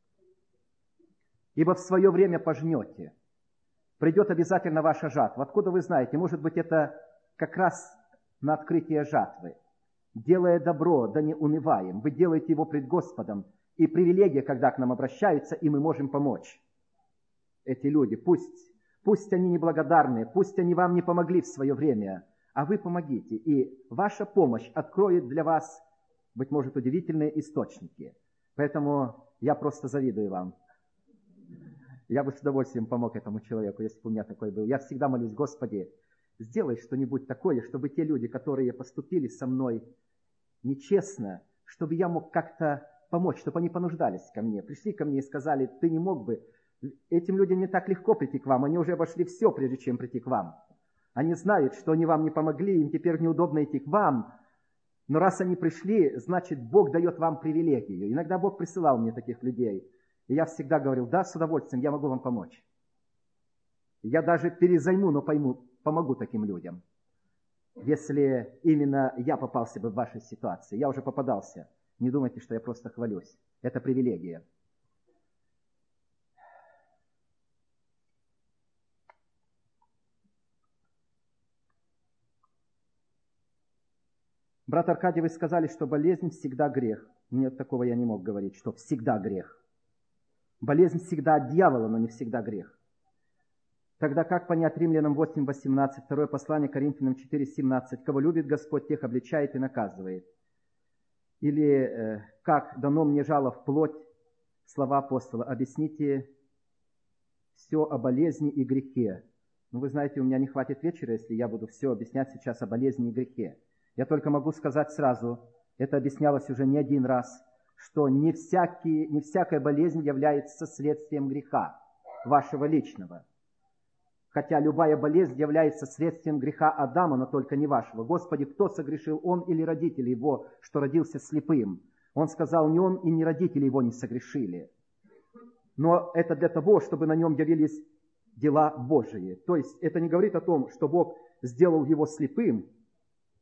Ибо в свое время пожнете. Придет обязательно ваша жатва. Откуда вы знаете? Может быть, это как раз на открытие жатвы. Делая добро, да не унываем. Вы делаете его пред Господом. И привилегия, когда к нам обращаются, и мы можем помочь. Эти люди, пусть они неблагодарные, пусть они вам не помогли в свое время, а вы помогите. И ваша помощь откроет для вас, быть может, удивительные источники. Поэтому я просто завидую вам. Я бы с удовольствием помог этому человеку, если бы у меня такой был. Я всегда молюсь: Господи, сделай что-нибудь такое, чтобы те люди, которые поступили со мной нечестно, чтобы я мог как-то помочь, чтобы они понуждались ко мне, пришли ко мне и сказали: ты не мог бы, этим людям не так легко прийти к вам, они уже обошли все, прежде чем прийти к вам. Они знают, что они вам не помогли, им теперь неудобно идти к вам, но раз они пришли, значит, Бог дает вам привилегию. Иногда Бог присылал мне таких людей, и я всегда говорил: да, с удовольствием, я могу вам помочь. Я даже перезайму, но помогу таким людям. Если именно я попался бы в вашей ситуации, я уже попадался. Не думайте, что я просто хвалюсь. Это привилегия. Брат Аркадий, вы сказали, что болезнь всегда грех. Нет, такого я не мог говорить, что всегда грех. Болезнь всегда от дьявола, но не всегда грех. Тогда как понять Римлянам 8:18, второе послание Коринфянам 4:17? Кого любит Господь, тех обличает и наказывает. Или как дано мне жало в плоть, слова апостола: объясните все о болезни и грехе. Ну, вы знаете, у меня не хватит вечера, если я буду все объяснять сейчас о болезни и грехе. Я только могу сказать сразу, это объяснялось уже не один раз, что не всякая болезнь является следствием греха вашего личного. Хотя любая болезнь является следствием греха Адама, но только не вашего. Господи, кто согрешил, он или родители его, что родился слепым? Он сказал: не он и не родители его не согрешили. Но это для того, чтобы на нем явились дела Божии. То есть это не говорит о том, что Бог сделал его слепым,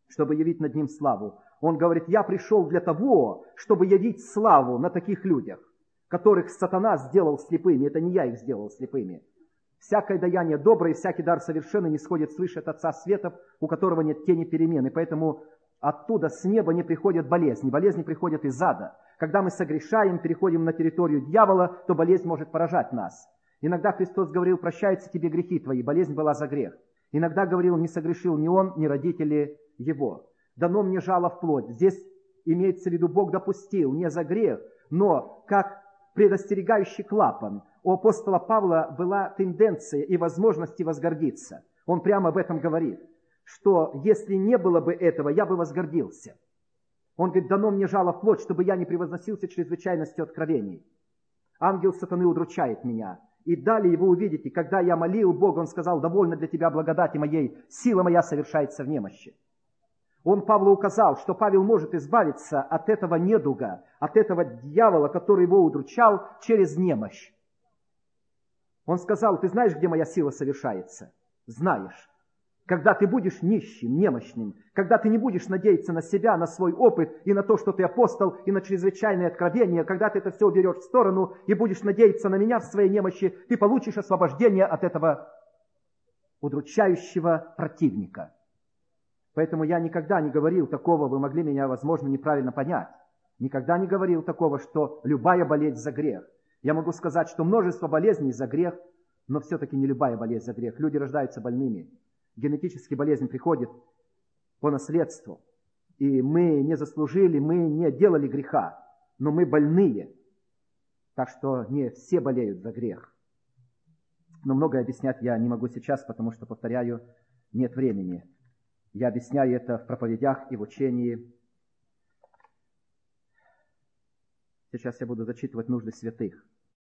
чтобы явить над ним славу. Он говорит, я пришел для того, чтобы явить славу на таких людях, которых сатана сделал слепыми. Это не я их сделал слепыми. Всякое даяние доброе, всякий дар совершенный не сходит свыше от Отца Светов, у которого нет тени перемены. Поэтому оттуда с неба не приходят болезни. Болезни приходят из ада. Когда мы согрешаем, переходим на территорию дьявола, то болезнь может поражать нас. Иногда Христос говорил, прощаются тебе грехи твои, болезнь была за грех. Иногда говорил, не согрешил ни он, ни родители его. Дано мне жало в плоть. Здесь имеется в виду, Бог допустил не за грех, но как предостерегающий клапан. У апостола Павла была тенденция и возможность возгордиться. Он прямо об этом говорит, что если не было бы этого, я бы возгордился. Он говорит, дано мне жало в плоть, чтобы я не превозносился чрезвычайностью откровений. Ангел сатаны удручает меня. И далее вы увидите, когда я молил Бога, он сказал, довольно для тебя благодати моей, сила моя совершается в немощи. Он Павлу указал, что Павел может избавиться от этого недуга, от этого дьявола, который его удручал, через немощь. Он сказал, ты знаешь, где моя сила совершается? Знаешь. Когда ты будешь нищим, немощным, когда ты не будешь надеяться на себя, на свой опыт и на то, что ты апостол, и на чрезвычайные откровения, когда ты это все уберешь в сторону и будешь надеяться на меня в своей немощи, ты получишь освобождение от этого удручающего противника. Поэтому я никогда не говорил такого, вы могли меня, возможно, неправильно понять. Никогда не говорил такого, что любая болезнь за грех. Я могу сказать, что множество болезней за грех, но все-таки не любая болезнь за грех. Люди рождаются больными. Генетические болезни приходят по наследству. И мы не заслужили, мы не делали греха, но мы больные. Так что не все болеют за грех. Но многое объяснять я не могу сейчас, потому что, повторяю, нет времени. Я объясняю это в проповедях и в учении. Сейчас я буду зачитывать нужды святых.